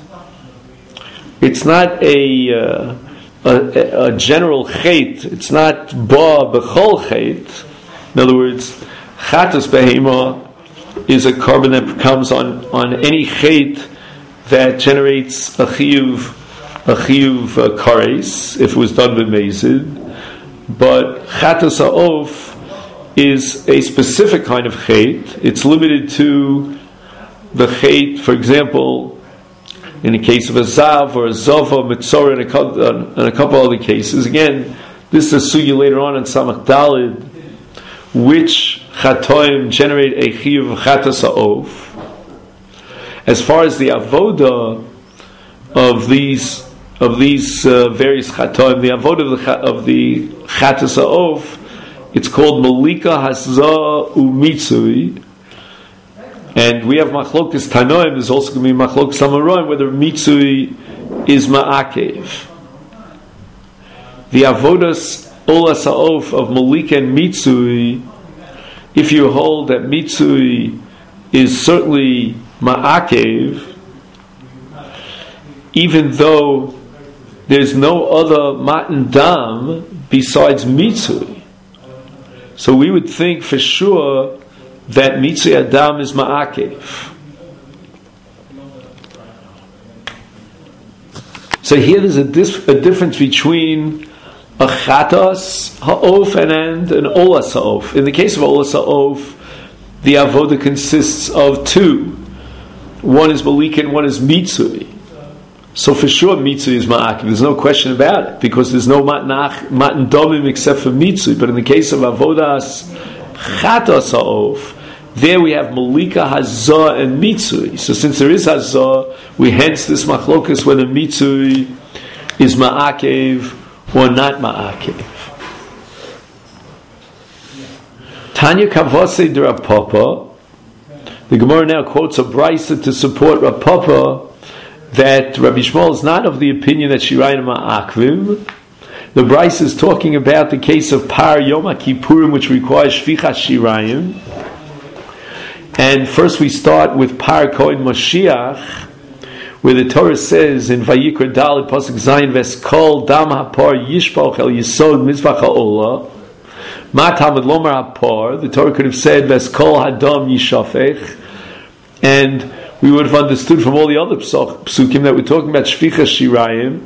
a general chait. It's not ba b'chol chait. In other words, chatas behema is a korban that comes on any chait that generates a chiyuv kares if it was done with mezid. But chatas ha'of is a specific kind of chait. It's limited to the chait, for example, in the case of a zav or a zova, mitzorah, and a couple other cases. Again, this is a sugya later on in Samach Dalid, which chatoim generate a chiyuv chatas ha'of. As far as the avoda of these various chatoim, the avoda of the chatas ha'of, it's called Malika Hazah Umitzui, and we have Machlokas Tanoim. There's also going to be Machlokas Amaroim whether Mitzui is Ma'akev. The Avodas Olas Ha'of of Malika and Mitzui, if you hold that Mitzui is certainly Ma'akev, even though there's no other Matan Dam besides Mitzui. So we would think for sure that mitzvah adam is ma'akev. So here there's a difference between a chatas ha'of and an olas ha'of. In the case of olas ha'of, the avoda consists of two. One is malika and one is mitzvah. So for sure mitzvah is ma'akiv. There's no question about it, because there's no matan domim except for mitzvah. But in the case of avodas chatas ha'of, there we have malika hazah and mitzvah. So since there is hazah, we hence this machlokas whether mitzvah is ma'akev or not ma'akev. Tanya Kavase de Rav Papa. The Gemara now quotes a brisa to support Rav Papa that Rabbi Yishmael is not of the opinion that Shirayim ma'akvim. The brisa is talking about the case of Par Yom HaKippurim, which requires Shvichas Shirayim. And first we start with Par Kohen Moshiach, where the Torah says in Vayikra Dalet Pasuk Zayin Veskol Dam HaPar Yishpoch El Yisod Mizbach HaOlah Ma Talmud Lomar HaPar. The Torah could have said Veskol Hadam Yishafech, and we would have understood from all the other psukim that we're talking about Shvichas Shirayim.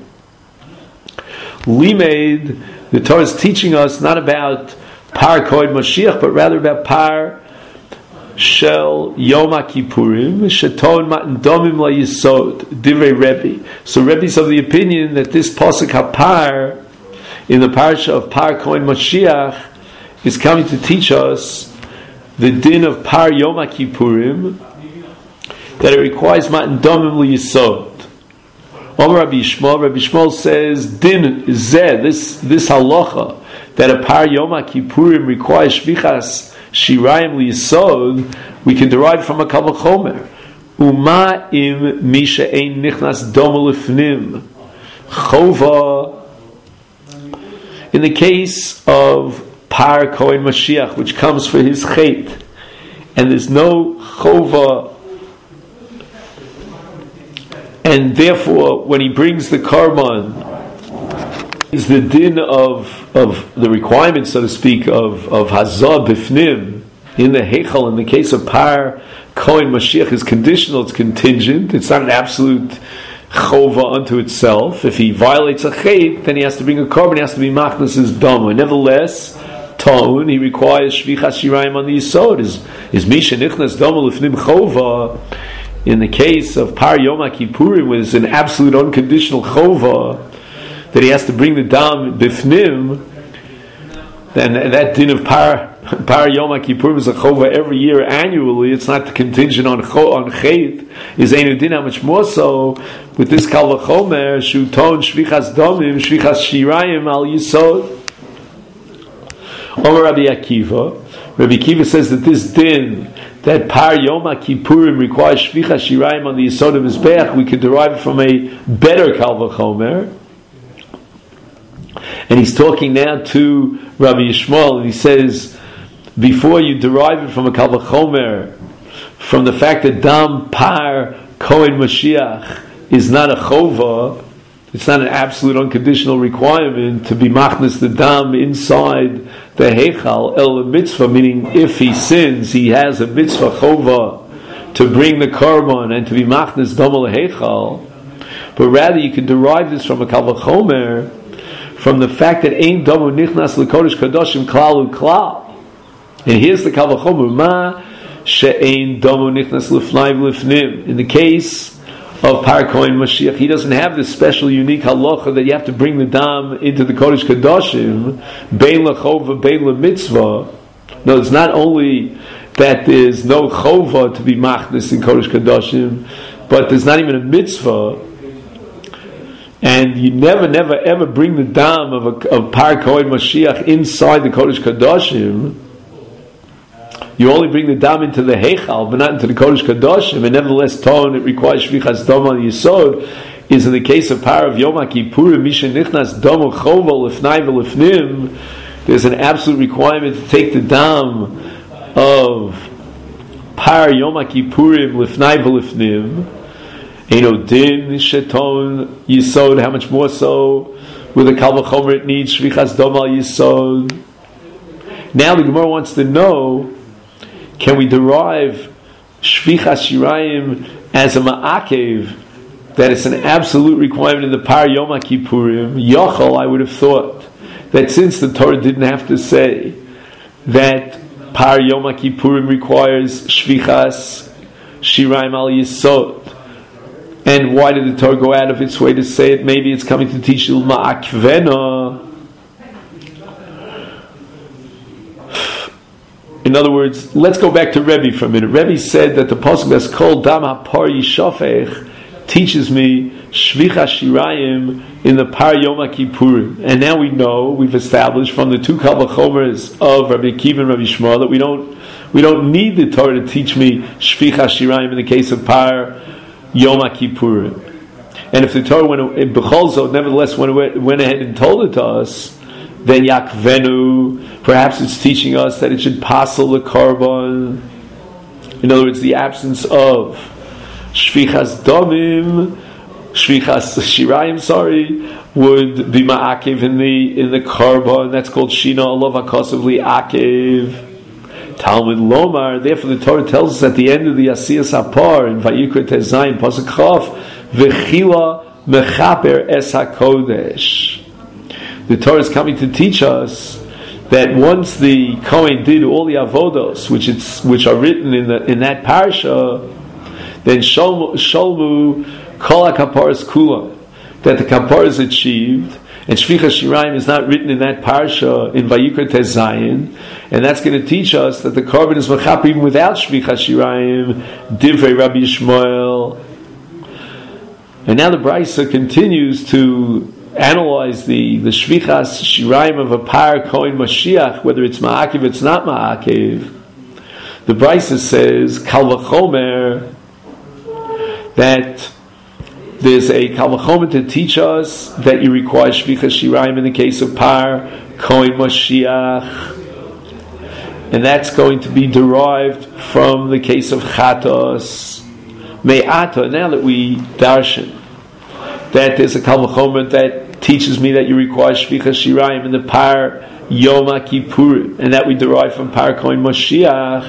Limeid, the Torah is teaching us not about Par Kohen Mashiach, but rather about Par Shel Yom HaKippurim, Sheton Matan Domim La Yisod, Divrei Rebbe. So Rebbe is of the opinion that this Pasuk HaPar, in the parsha of Par Kohen Mashiach, is coming to teach us the din of Par Yom HaKippurim, that it requires Matan Domim La Yisod. Rabbi Yishmael says, Din Zeh, this halacha, that a Par Yom HaKippurim requires Shvichas Shirayim L'Yisod, we can derive from a Kal V'chomer. Uma im mi she'ein nichnas domo lifnim. Chova, in the case of Par Kohen Mashiach, which comes for his chait, and there's no chova, and therefore, when he brings the karban, is the din of the requirement, so to speak, of hazah bifnim in the heichal. In the case of Par Kohen Mashiach, is conditional; it's contingent. It's not an absolute chova unto itself. If he violates a chait, then he has to bring a karban. He has to be machnas his dama. Nevertheless, tone he requires shvichas shirayim on the yisod. Is misha nichnas dama lifnim chova. In the case of Par Yom HaKippurim, where there's an absolute unconditional chova, that he has to bring the dam bifnim, then that din of Par Yom HaKippurim is a chova every year annually. It's not contingent on chait. Is einu din, how much more so with this Kal V'chomer shuton shvichas domim shvichas shirayim al yisod. Omer Rabbi Akiva says that this din, that Par Yom HaKippurim requires Shvichas Shirayim on the Yisod of Mizbeach, we could derive it from a better Kal V'chomer. And he's talking now to Rabbi Yishmael, and he says, before you derive it from a Kal V'chomer, from the fact that Dam Par Kohen Mashiach is not a chova, it's not an absolute unconditional requirement to be machnas the dam inside the heichal, el mitzvah, meaning if he sins, he has a mitzvah chova to bring the karban and to be machnas dam el heichal. But rather you can derive this from a Kal V'chomer, from the fact that ein damu nichnas l'kodesh kadoshim klal u'klal. And here's the Kal V'chomer, ma she'ein damu nichnas l'fnai v'lifnim. In the case of Par Kohen Mashiach, he doesn't have this special unique halacha that you have to bring the dam into the Kodesh Kadoshim, bein lachova, bein lamitzvah. No, it's not only that there's no chova to be machnis in Kodesh Kadoshim, but there's not even a mitzvah, and you never ever bring the dam of Par Kohen Mashiach inside the Kodesh Kadoshim. You only bring the dam into the heichal, but not into the Kodesh Kadoshim, and nevertheless, tone it requires shvichas dam on the yisod. Is in the case of Par of Yom HaKippurim, misha nichnas dam chova lifnai v'lifnim. There's an absolute requirement to take the dam of Par Yom HaKippurim lifnai v'lifnim. Eino din sheton yisod. How much more so with a Kal V'chomer it needs shvichas dam al yisod. Now the Gemara wants to know, can we derive Shvichas Shirayim as a ma'akev, that it's an absolute requirement in the Par Yom HaKippurim? Yochel, I would have thought that since the Torah didn't have to say that Par Yom HaKippurim requires Shvichas Shirayim al Yisod, and why did the Torah go out of its way to say it? Maybe it's coming to teach you ma'akvena. In other words, let's go back to Rebbe for a minute. Rebbe said that the pasuk that's called Dam HaPar Yishafech teaches me Shvichas Shirayim in the Par Yom HaKippurim. And now we know, we've established from the two Kal V'chomers of Rabbi Akiva and Rabbi Yishmael that we don't need the Torah to teach me Shvichas Shirayim in the case of Par Yom HaKippurim. And if the Torah nevertheless went ahead and told it to us, then Yakvenu, perhaps it's teaching us that it should passel the karban. In other words, the absence of Shvichas Domim, Shvichas Shirayim, would be ma'akev in the karban. That's called Shina Alav HaKosav Li'akev. Talmud Lomar, therefore the Torah tells us at the end of the Asiyas Apar in Vayikra Tezayin Pasuk Chaf, V'chila mechaper es hakodesh. The Torah is coming to teach us that once the Kohen did all the avodos which are written in that parsha, then sholmu kol hakaparas kula, that the kapara is achieved, and Shvichas Shirayim is not written in that parsha in Vayikra Tezayin, and that's going to teach us that the korban is mechaper even without Shvichas Shirayim, Divrei Rabbi Yishmael. And now the Brisa continues to analyze the Shvichas Shirayim of a Par Kohen Mashiach, whether it's Ma'akev, it's not Ma'akev. The Brisa says, Kal V'chomer, that there's a Kal V'chomer to teach us that you require Shvichas Shirayim in the case of Par Kohen Mashiach. And that's going to be derived from the case of Chatos. Me'ata, now that we darshan that there's a Kal V'chomer that teaches me that you require Shvichas Shirayim in the Par Yom Kippurim, and that we derive from Par Kohen Mashiach.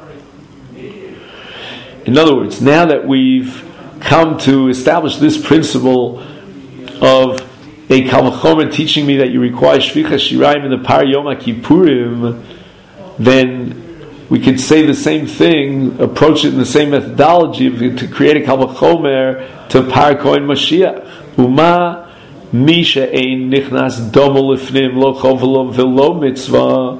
In other words, now that we've come to establish this principle of a Kal V'chomer teaching me that you require Shvichas Shirayim in the Par Yom Kippurim, then we could say the same thing, approach it in the same methodology to create a Kal V'chomer to Par Kohen Mashiach. Uma misha ein nichnas domo lifnim lo chovelo velo mitzvah.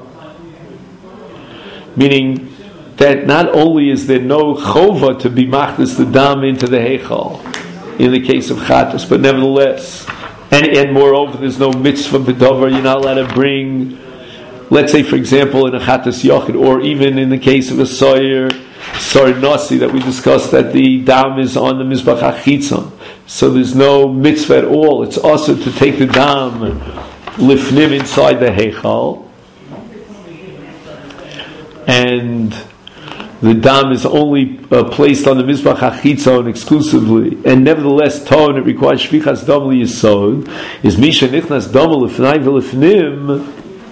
Meaning that not only is there no chova to be machnas the dam into the heichal in the case of chatos, but nevertheless, and moreover, there's no mitzvah b'dover. You're not allowed to bring, let's say, for example, in a chatas yochid, or even in the case of a soyer nasi that we discussed, that the dam is on the mizbach hachitzon. So there's no mitzvah at all. It's also to take the dam lifnim inside the heichal, and the dam is only placed on the mizbach hachitzon exclusively. And nevertheless, ton it requires shvichas dam liyisod is misha nichnas dam lifnai v'lifnim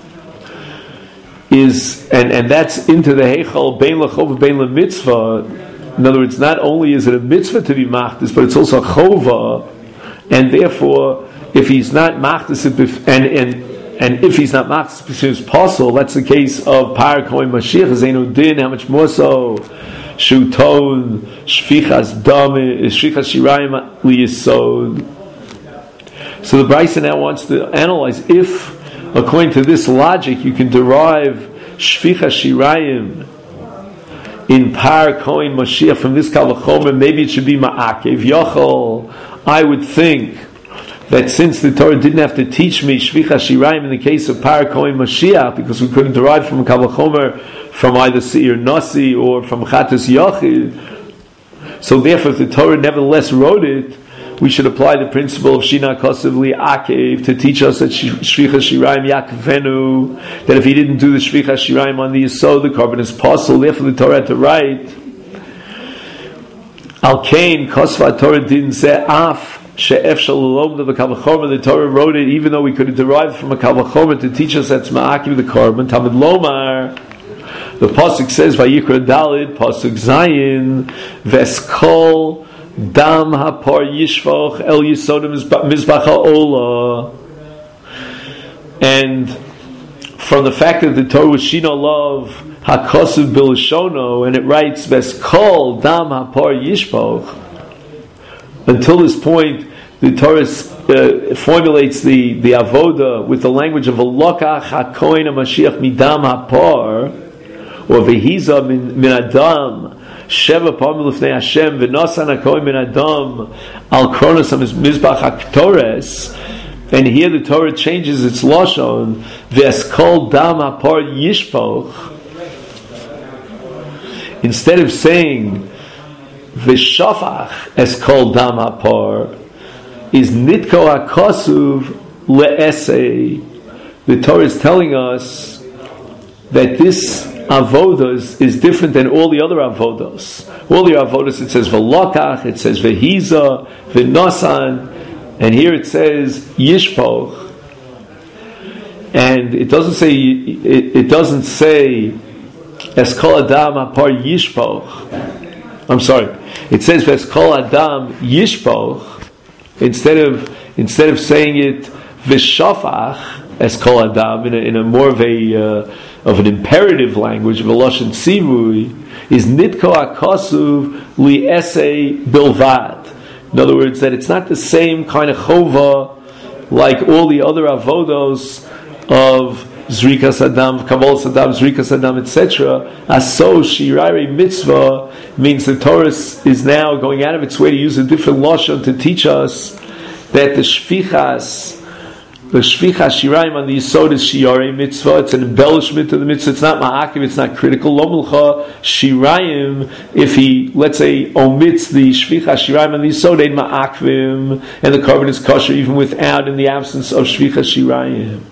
is, and that's into the heichal bein lachov bein lemitzvah. In other words, not only is it a mitzvah to be machtis, but it's also a chova, and therefore, if he's not machtis, and if he's not machtis, it's possible. That's the case of Par Kohen Mashiach. Zainu din. How much more so? Shuton shvichas dami shvichas shirayim liyisod. So the Brisa now wants to analyze if, according to this logic, you can derive shvichas shirayim in Par Kohen Mashiach from this Kal V'chomer, maybe it should be Ma'akev Yochel. I would think that since the Torah didn't have to teach me Shvichas Shirayim in the case of Par Kohen Mashiach, because we couldn't derive from Kal V'chomer from either Seir Nasi or from Chatas Yochid, so therefore if the Torah nevertheless wrote it, we should apply the principle of Shina Kosev Li'akev to teach us that Shvichas Shirayim Yakvenu, that if he didn't do the Shvichas Shirayim on the Yisod, the korban is possible. Therefore the Torah had to write Al Kain Kosva Torah didn't say Af She'ef Shalom to the Kal V'chomer. The Torah wrote it even though we could have derived from a Kal V'chomer to teach us that's Ma'akiv the korban. Tamid Lomar, the pasuk says Vayikra Dalid pasuk Zayin Veskol Dam hapar yishvoch el yisodim mizbach ha'ola. And from the fact that the Torah was shino love hakosuv bilashono, and it writes veskol dam hapar yishvoch, until this point the Torah formulates the avoda with the language of Elokach hakohen hamashiach midam hapar, or vehiza min adam Sheva Pamim Lifnei Hashem v'Nosan HaKohen Min Adam Al Kronos HaMizbach HaKtores. And here the Torah changes its lashon v'Eskol Dam HaPar Yishpoch. Instead of saying v'Shafach Eskol Dam HaPar, is Nitko HaKosuv Le'esei. The Torah is telling us that this avodas is different than all the other avodas. All the avodas, it says v'lokach, it says v'hiza, v'nosan, and here it says yishpoch. And it doesn't say Eskol Adam Apar Yishpoch. I'm sorry. It says Eskol Adam Yishpoch instead of saying it V'shafach Eskol Adam in a more of an imperative language of a lashon tzivui is Nitko Akasuv Li Esei Bilvad. In other words, that it's not the same kind of chova like all the other avodos of Zrikas Adam, Kabbalah Adam, Zrikas Adam, etc. Aso Shirari Mitzvah means the Torah is now going out of its way to use a different lashon to teach us that the Shvichas Shiraim on the Yisod is Shiarei Mitzvah. It's an embellishment of the mitzvah. It's not ma'akiv. It's not critical. Lo Mulcha Shiraim. If he, let's say, omits the Shvicha Shiraim on the Yisod, ein ma'akvim, and the korban is kosher even without, in the absence of Shvicha Shiraim.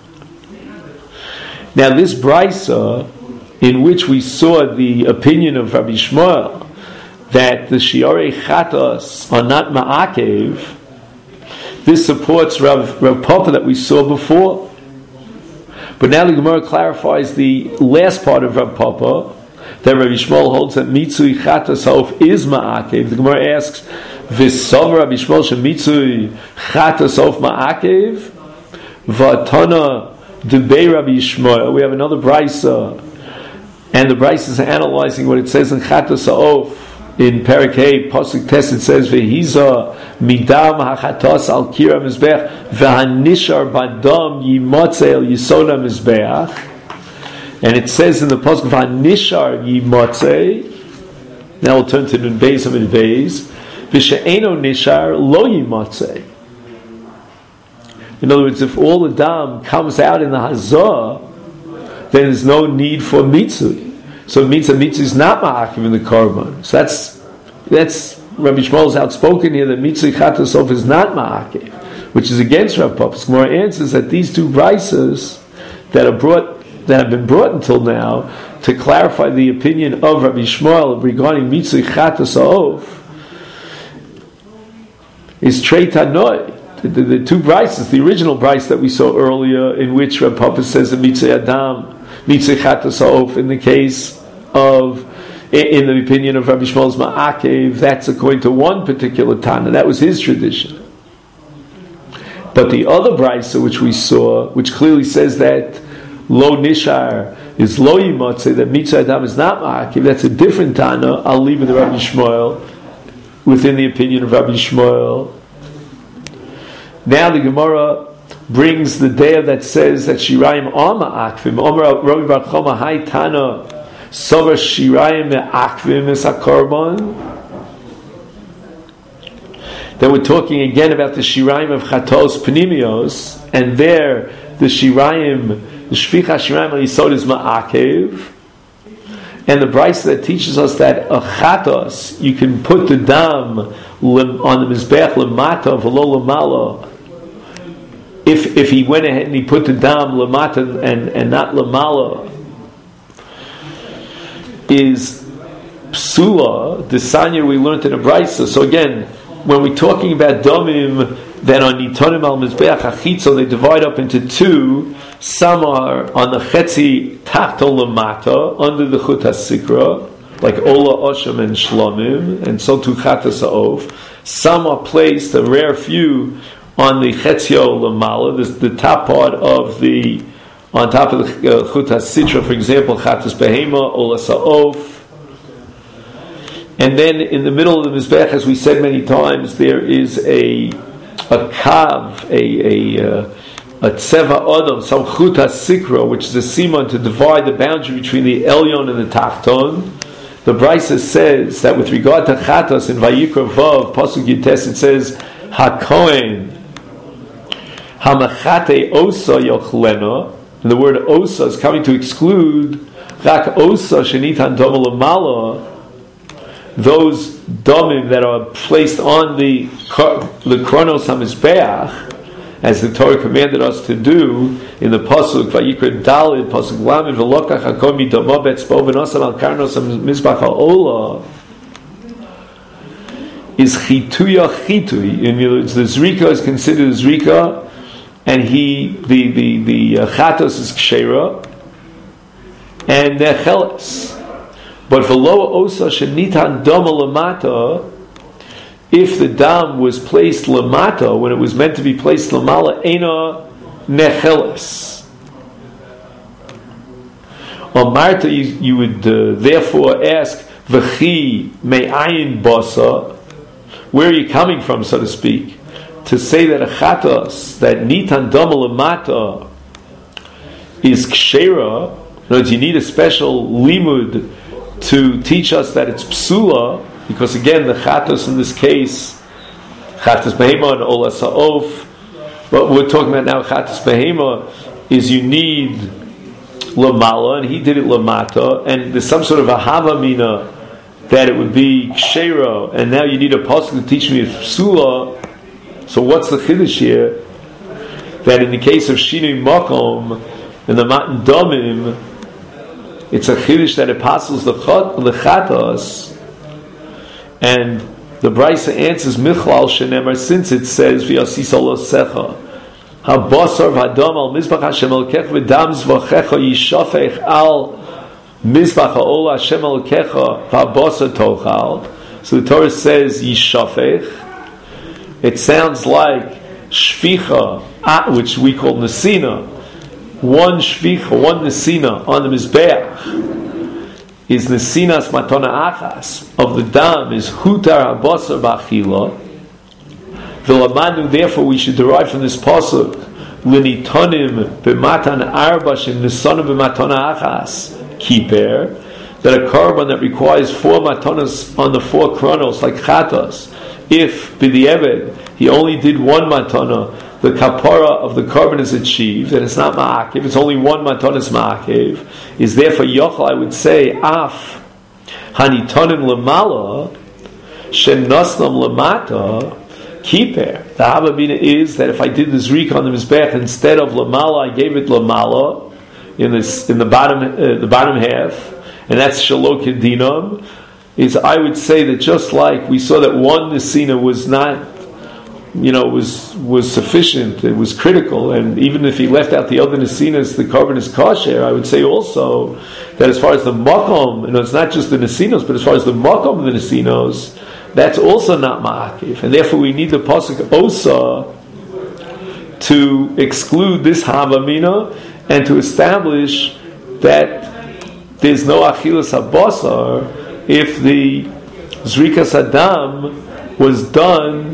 Now, this brisa, in which we saw the opinion of Rabbi Shmuel that the Shiarei Chatos are not ma'akiv, this supports Rav Papa that we saw before. But now the Gemara clarifies the last part of Rav Papa, that Rabbi Shmuel holds that Mitzui Chatas Haof is Ma'akev. The Gemara asks, V'sav Rabbi Shmuel she Mitzui Chatas Haof Ma'akev? V'atana Debei Rabbi Shmuel. We have another brisa, and the brisa is analyzing what it says in Chatas Haof. In Perek Hey, Pasuk Tes, it says, V'hiza midam hachatos al kira mizbeach v'hanishar badam yimotze el yisoda mizbeach. And it says in the Pasuk, V'hanishar yimotze. Now we'll turn to the Beis of the Beis. V'she'eno nishar lo yimotze. In other words, if all the dam comes out in the hazah, then there's no need for mitzvah. So it means that mitzvah is not ma'akiv in the korban. So that's Rabbi Shmuel's outspoken here that mitzvah chatasov is not ma'akiv, which is against Rav Papa's. Gemara answers that these two brises that have been brought until now to clarify the opinion of Rabbi Shmuel regarding mitzvah chatasov is trei tanoi. The two brises, the original brise that we saw earlier, in which Rav Papa says that mitzvah adam, mitzvah chatasov, in the case of, in the opinion of Rabbi Shmuel's Ma'akev, that's according to one particular Tana. That was his tradition. But the other brisa which we saw, which clearly says that Lo Nishar is Lo Yimotze, that Mitzvah Adam is not Ma'akev, that's a different Tana. I'll leave with Rabbi Shmuel, within the opinion of Rabbi Shmuel. Now the Gemara brings the day that says that Shirayim are Ma'akvim. Omer Rabbi Bar Choma Hai Tana Sover Shirayim Me'akvim Es HaKorban. Then we're talking again about the Shirayim of Chatos Pnimios, and there the Shirayim, the Shvicha Shirayim al Yisod is Ma'akev. And the brisa that teaches us that a Chatos, you can put the dam on the Mizbeach Lamata V'lo Lamala. If he went ahead and he put the dam Lamata and not Lamala, is Psula, the Sanya we learned in a brisa. So again, when we're talking about Domim, then on Nitonim al Mizbeach Achitzo, they divide up into two. Some are on the Chetzi Tachto Lamata, under the Chut HaSikra, like Ola, Osham, and Shlomim, and so too Chatas Ha'of. Some are placed, a rare few, on the Chetzio Lamala, the top part of the, on top of the Chut HaSitra, for example, Chatas Behema, Ola Sa'of. And then in the middle of the Mizbech, as we said many times, there is a kav, a tzeva adam, some chut hasikra, which is a simon to divide the boundary between the elyon and the tachton. The brisa says that with regard to chatas in Vayikra Vav Pasuk Yutes, it says hakohen hamachate osa yochlena, and the word osa is coming to exclude rak osa shenitan dom lamala, those domim that are placed on the kronos hamizbeach, as the Torah commanded us to do in the pasuk Vayikra Dalid pasuk Lamed v'lokach hakom midomo betzbo v'nosam al karnos hamizbach ha'ola, is chituya chitui. In other words, the zrika is considered a zrika, and the chatos is kshera, and they're cheles. But v'lo osa shenitan dama lamata, if the dam was placed lamata, when it was meant to be placed lamala, ena necheles. On Marta, you would therefore ask, v'chi me'ayin basa, where are you coming from, so to speak, to say that a chatos, that nitan dama lamata, is kshera. In other words, you need a special limud to teach us that it's psula, because again, the chatos in this case, chatos behema and ola sa'of, what we're talking about now, chatos behema, is you need lamala, and he did it lamata, and there's some sort of a havamina that it would be kshera, and now you need a pasuk to teach me it's psula. So what's the chiddush here? That in the case of shinui makom and the matan damim, it's a chiddush that apostles the chatos, and the Brisa answers michlal shenemar, since it says v'yasisol secha habasar v'adam al mizbach Hashem elkech v'dam zvachecha yishafech al mizbach ha'ola Hashem elkecha v'habasar tochal. So the Torah says yishafech. It sounds like shvicha, which we call nesina. One shvicha, one nesina on the mizbeach is nesinas matana achas of the dam is hutar habasar b'achila. V'lamadu, therefore we should derive from this pasuk l'nitonim b'matan arba shem nisanim b'matana achas kiper, that a korban that requires 4 matanas on the 4 chronos like chatos, if b'di'eved he only did 1 matana, the kapara of the korban is achieved, and it's not ma'akev, it's only 1 matanas ma'akev, is therefore yochel, I would say, af hanitonim lemala shenosnam lemata kiper. The Havamina is that if I did the zrik on the mizbech instead of lemala, I gave it lemala in the bottom half, and that's shalok dinam. Is I would say that just like we saw that one nesina was not, was sufficient, it was critical, and even if he left out the other nesinas, the korban is kosher. I would say also that as far as the makom, it's not just the nesinos, but as far as the makom of the nesinos, that's also not ma'akiv, and therefore we need the pasuk osa to exclude this havamina and to establish that there's no achilas habasar if the zrikas adam was done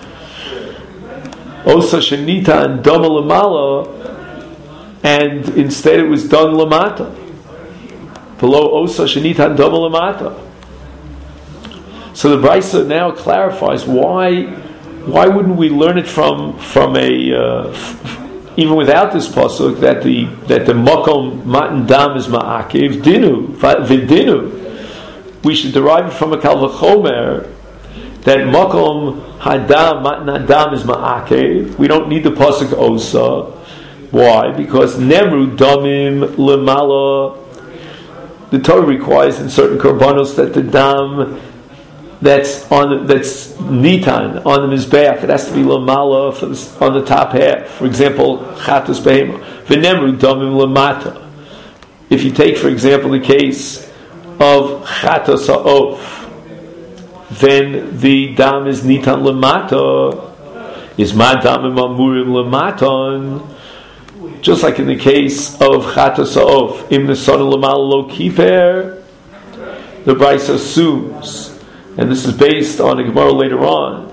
osa shenita and dama lamala, and instead it was done lamata below osa shenita and dama lamata. So the Brisa now clarifies why wouldn't we learn it from a even without this pasuk that the makom matan dam is ma'akev dinu v'dinu. We should derive it from a kal v'chomer that makom hadam matan adam is ma'akev. We don't need the pasuk osa. Why? Because nemru damim lemala. The Torah requires in certain korbanos that the dam that's nitan on the mizbeach, it has to be lamala on the top half. For example, chatos behema v'nemru damim lamata. If you take, for example, the case of chatos ha'of, then the dam is nitan lamata. Is ma damim amurim lamatan? Just like in the case of chatos ha'of, im nesan lamala lo kiper. The Brisa assumes, and this is based on a Gemara later on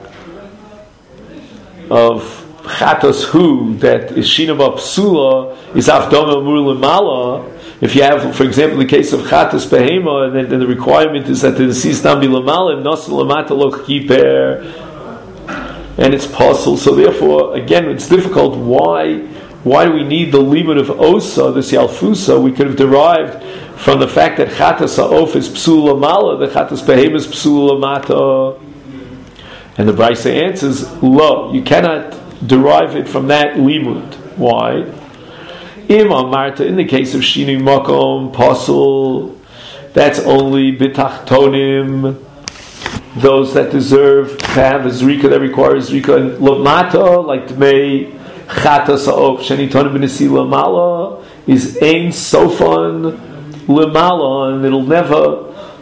of chatos hu, that is shinava psula is afdama amur lemala. If you have, for example, the case of chatos behema, and then the requirement is that the deceased nam be lemala and nasu lamata lo kiper, and it's possible. So therefore, again, it's difficult. Why do we need the limit of osa, this yalfusa? We could have derived from the fact that chatas ha'of is psul lamala, the chatas behema is psul lamata. And the Brisa answers, lo, you cannot derive it from that limud. Why? Im amarta, in the case of shinui makom, pasul, that's only bitachtonim, those that deserve to have a zrika, that requires zrika, and lamata, like dmei chatas ha'of, shenitonim b'nesi lamala, is ein sofan lemala, and it'll never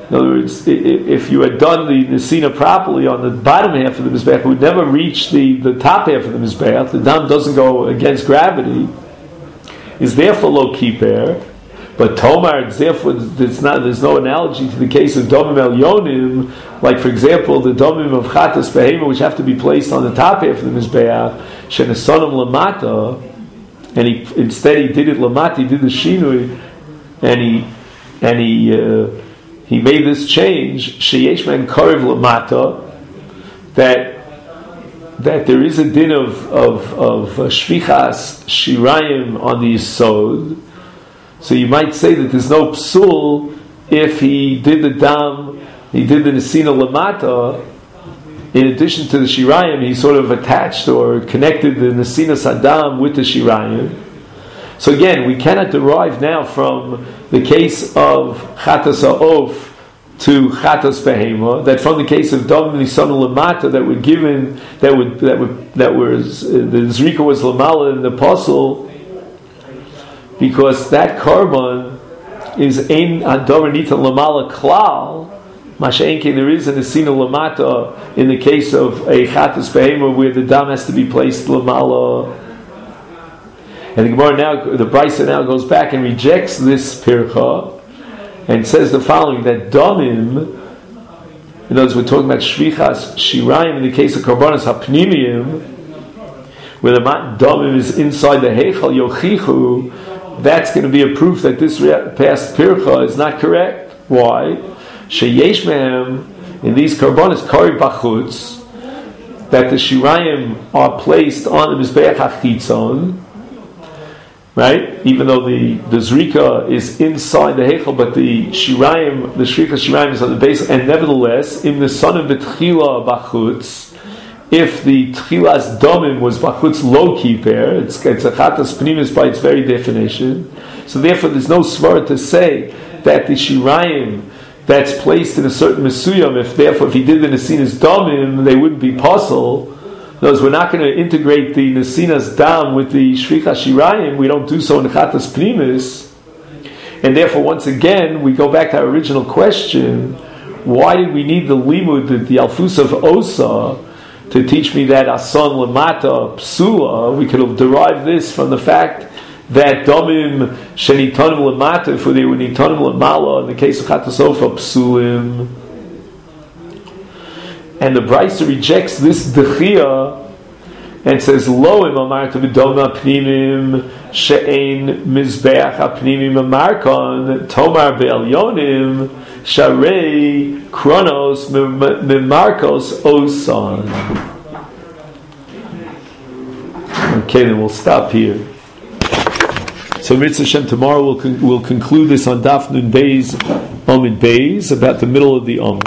In other words, if you had done the Nesina properly on the bottom half of the Mizbeach, it would never reach the top half of the Mizbeach. The dam doesn't go against gravity. Is therefore lo kiper. But Tomar, therefore, there's no analogy to the case of Domim Elyonim, like, for example, the Domim of Chatas Behema, which have to be placed on the top half of the Mizbeach, Shenesonim Lamata, and instead he did it Lamata, he did the Shinui, and he made this change, Sheyesh Men Korev Lamata, that there is a din of Shvichas Shirayim on the Yisod. So you might say that there's no psul if he did the dam, he did the Nesina Lamata, in addition to the Shirayim, he sort of attached or connected the Nesina Saddam with the Shirayim. So again, we cannot derive now from the case of Chatas Ha'of to Chatas Behema, that from the case of Dam Nisana Lamata that were given, that was the Zrika was Lamala in the apostle, because that korban is ein ador nita lamala klal, masha'enke there is an esina lamata in the case of a chatas behema where the dam has to be placed lamala. And the Gemara now, the Brisa now goes back and rejects this pircha and says the following: that damim, in other words, we're talking about shvichas shirayim in the case of korbanos hapnimiyim, where the damim is inside the heichal yochichu. That's going to be a proof that this past pircha is not correct. Why? Sheyesh mehem, in these karbonis kari bachutz, that the shirayim are placed on the mizbeach hachitzon, right? Even though the zrika is inside the heichal, but the shirayim, the shrika shirayim is on the base, and nevertheless, in the son of the tchila bachutz, if the tchilas domim was bachutz lo kiper, it's a chatas pnimis by its very definition. So therefore, there's no svara to say that the shirayim that's placed in a certain mesuyam, if he did the nesinas domim, they wouldn't be possible. In other words, we're not going to integrate the nesinas dam with the shricha shirayim. We don't do so in chatas pnimis, and therefore, once again, we go back to our original question: why did we need the limud, the alfus of osa, to teach me that asan lamata psula? We could have derived this from the fact that domim shenitanim lamata, for they were nitanim lamala in the case of chatasofa psulim. And the Brisa rejects this dechia and says lo im amarta v'dom apnimim she'ein mizbeach apnimim amarkon tomar be'elyonim sharei kronos mimarkos osan. Okay, then we'll stop here. So Mitzvah Hashem, tomorrow we'll conclude this on Daf Nun Beis Omid Beis, about the middle of the Om.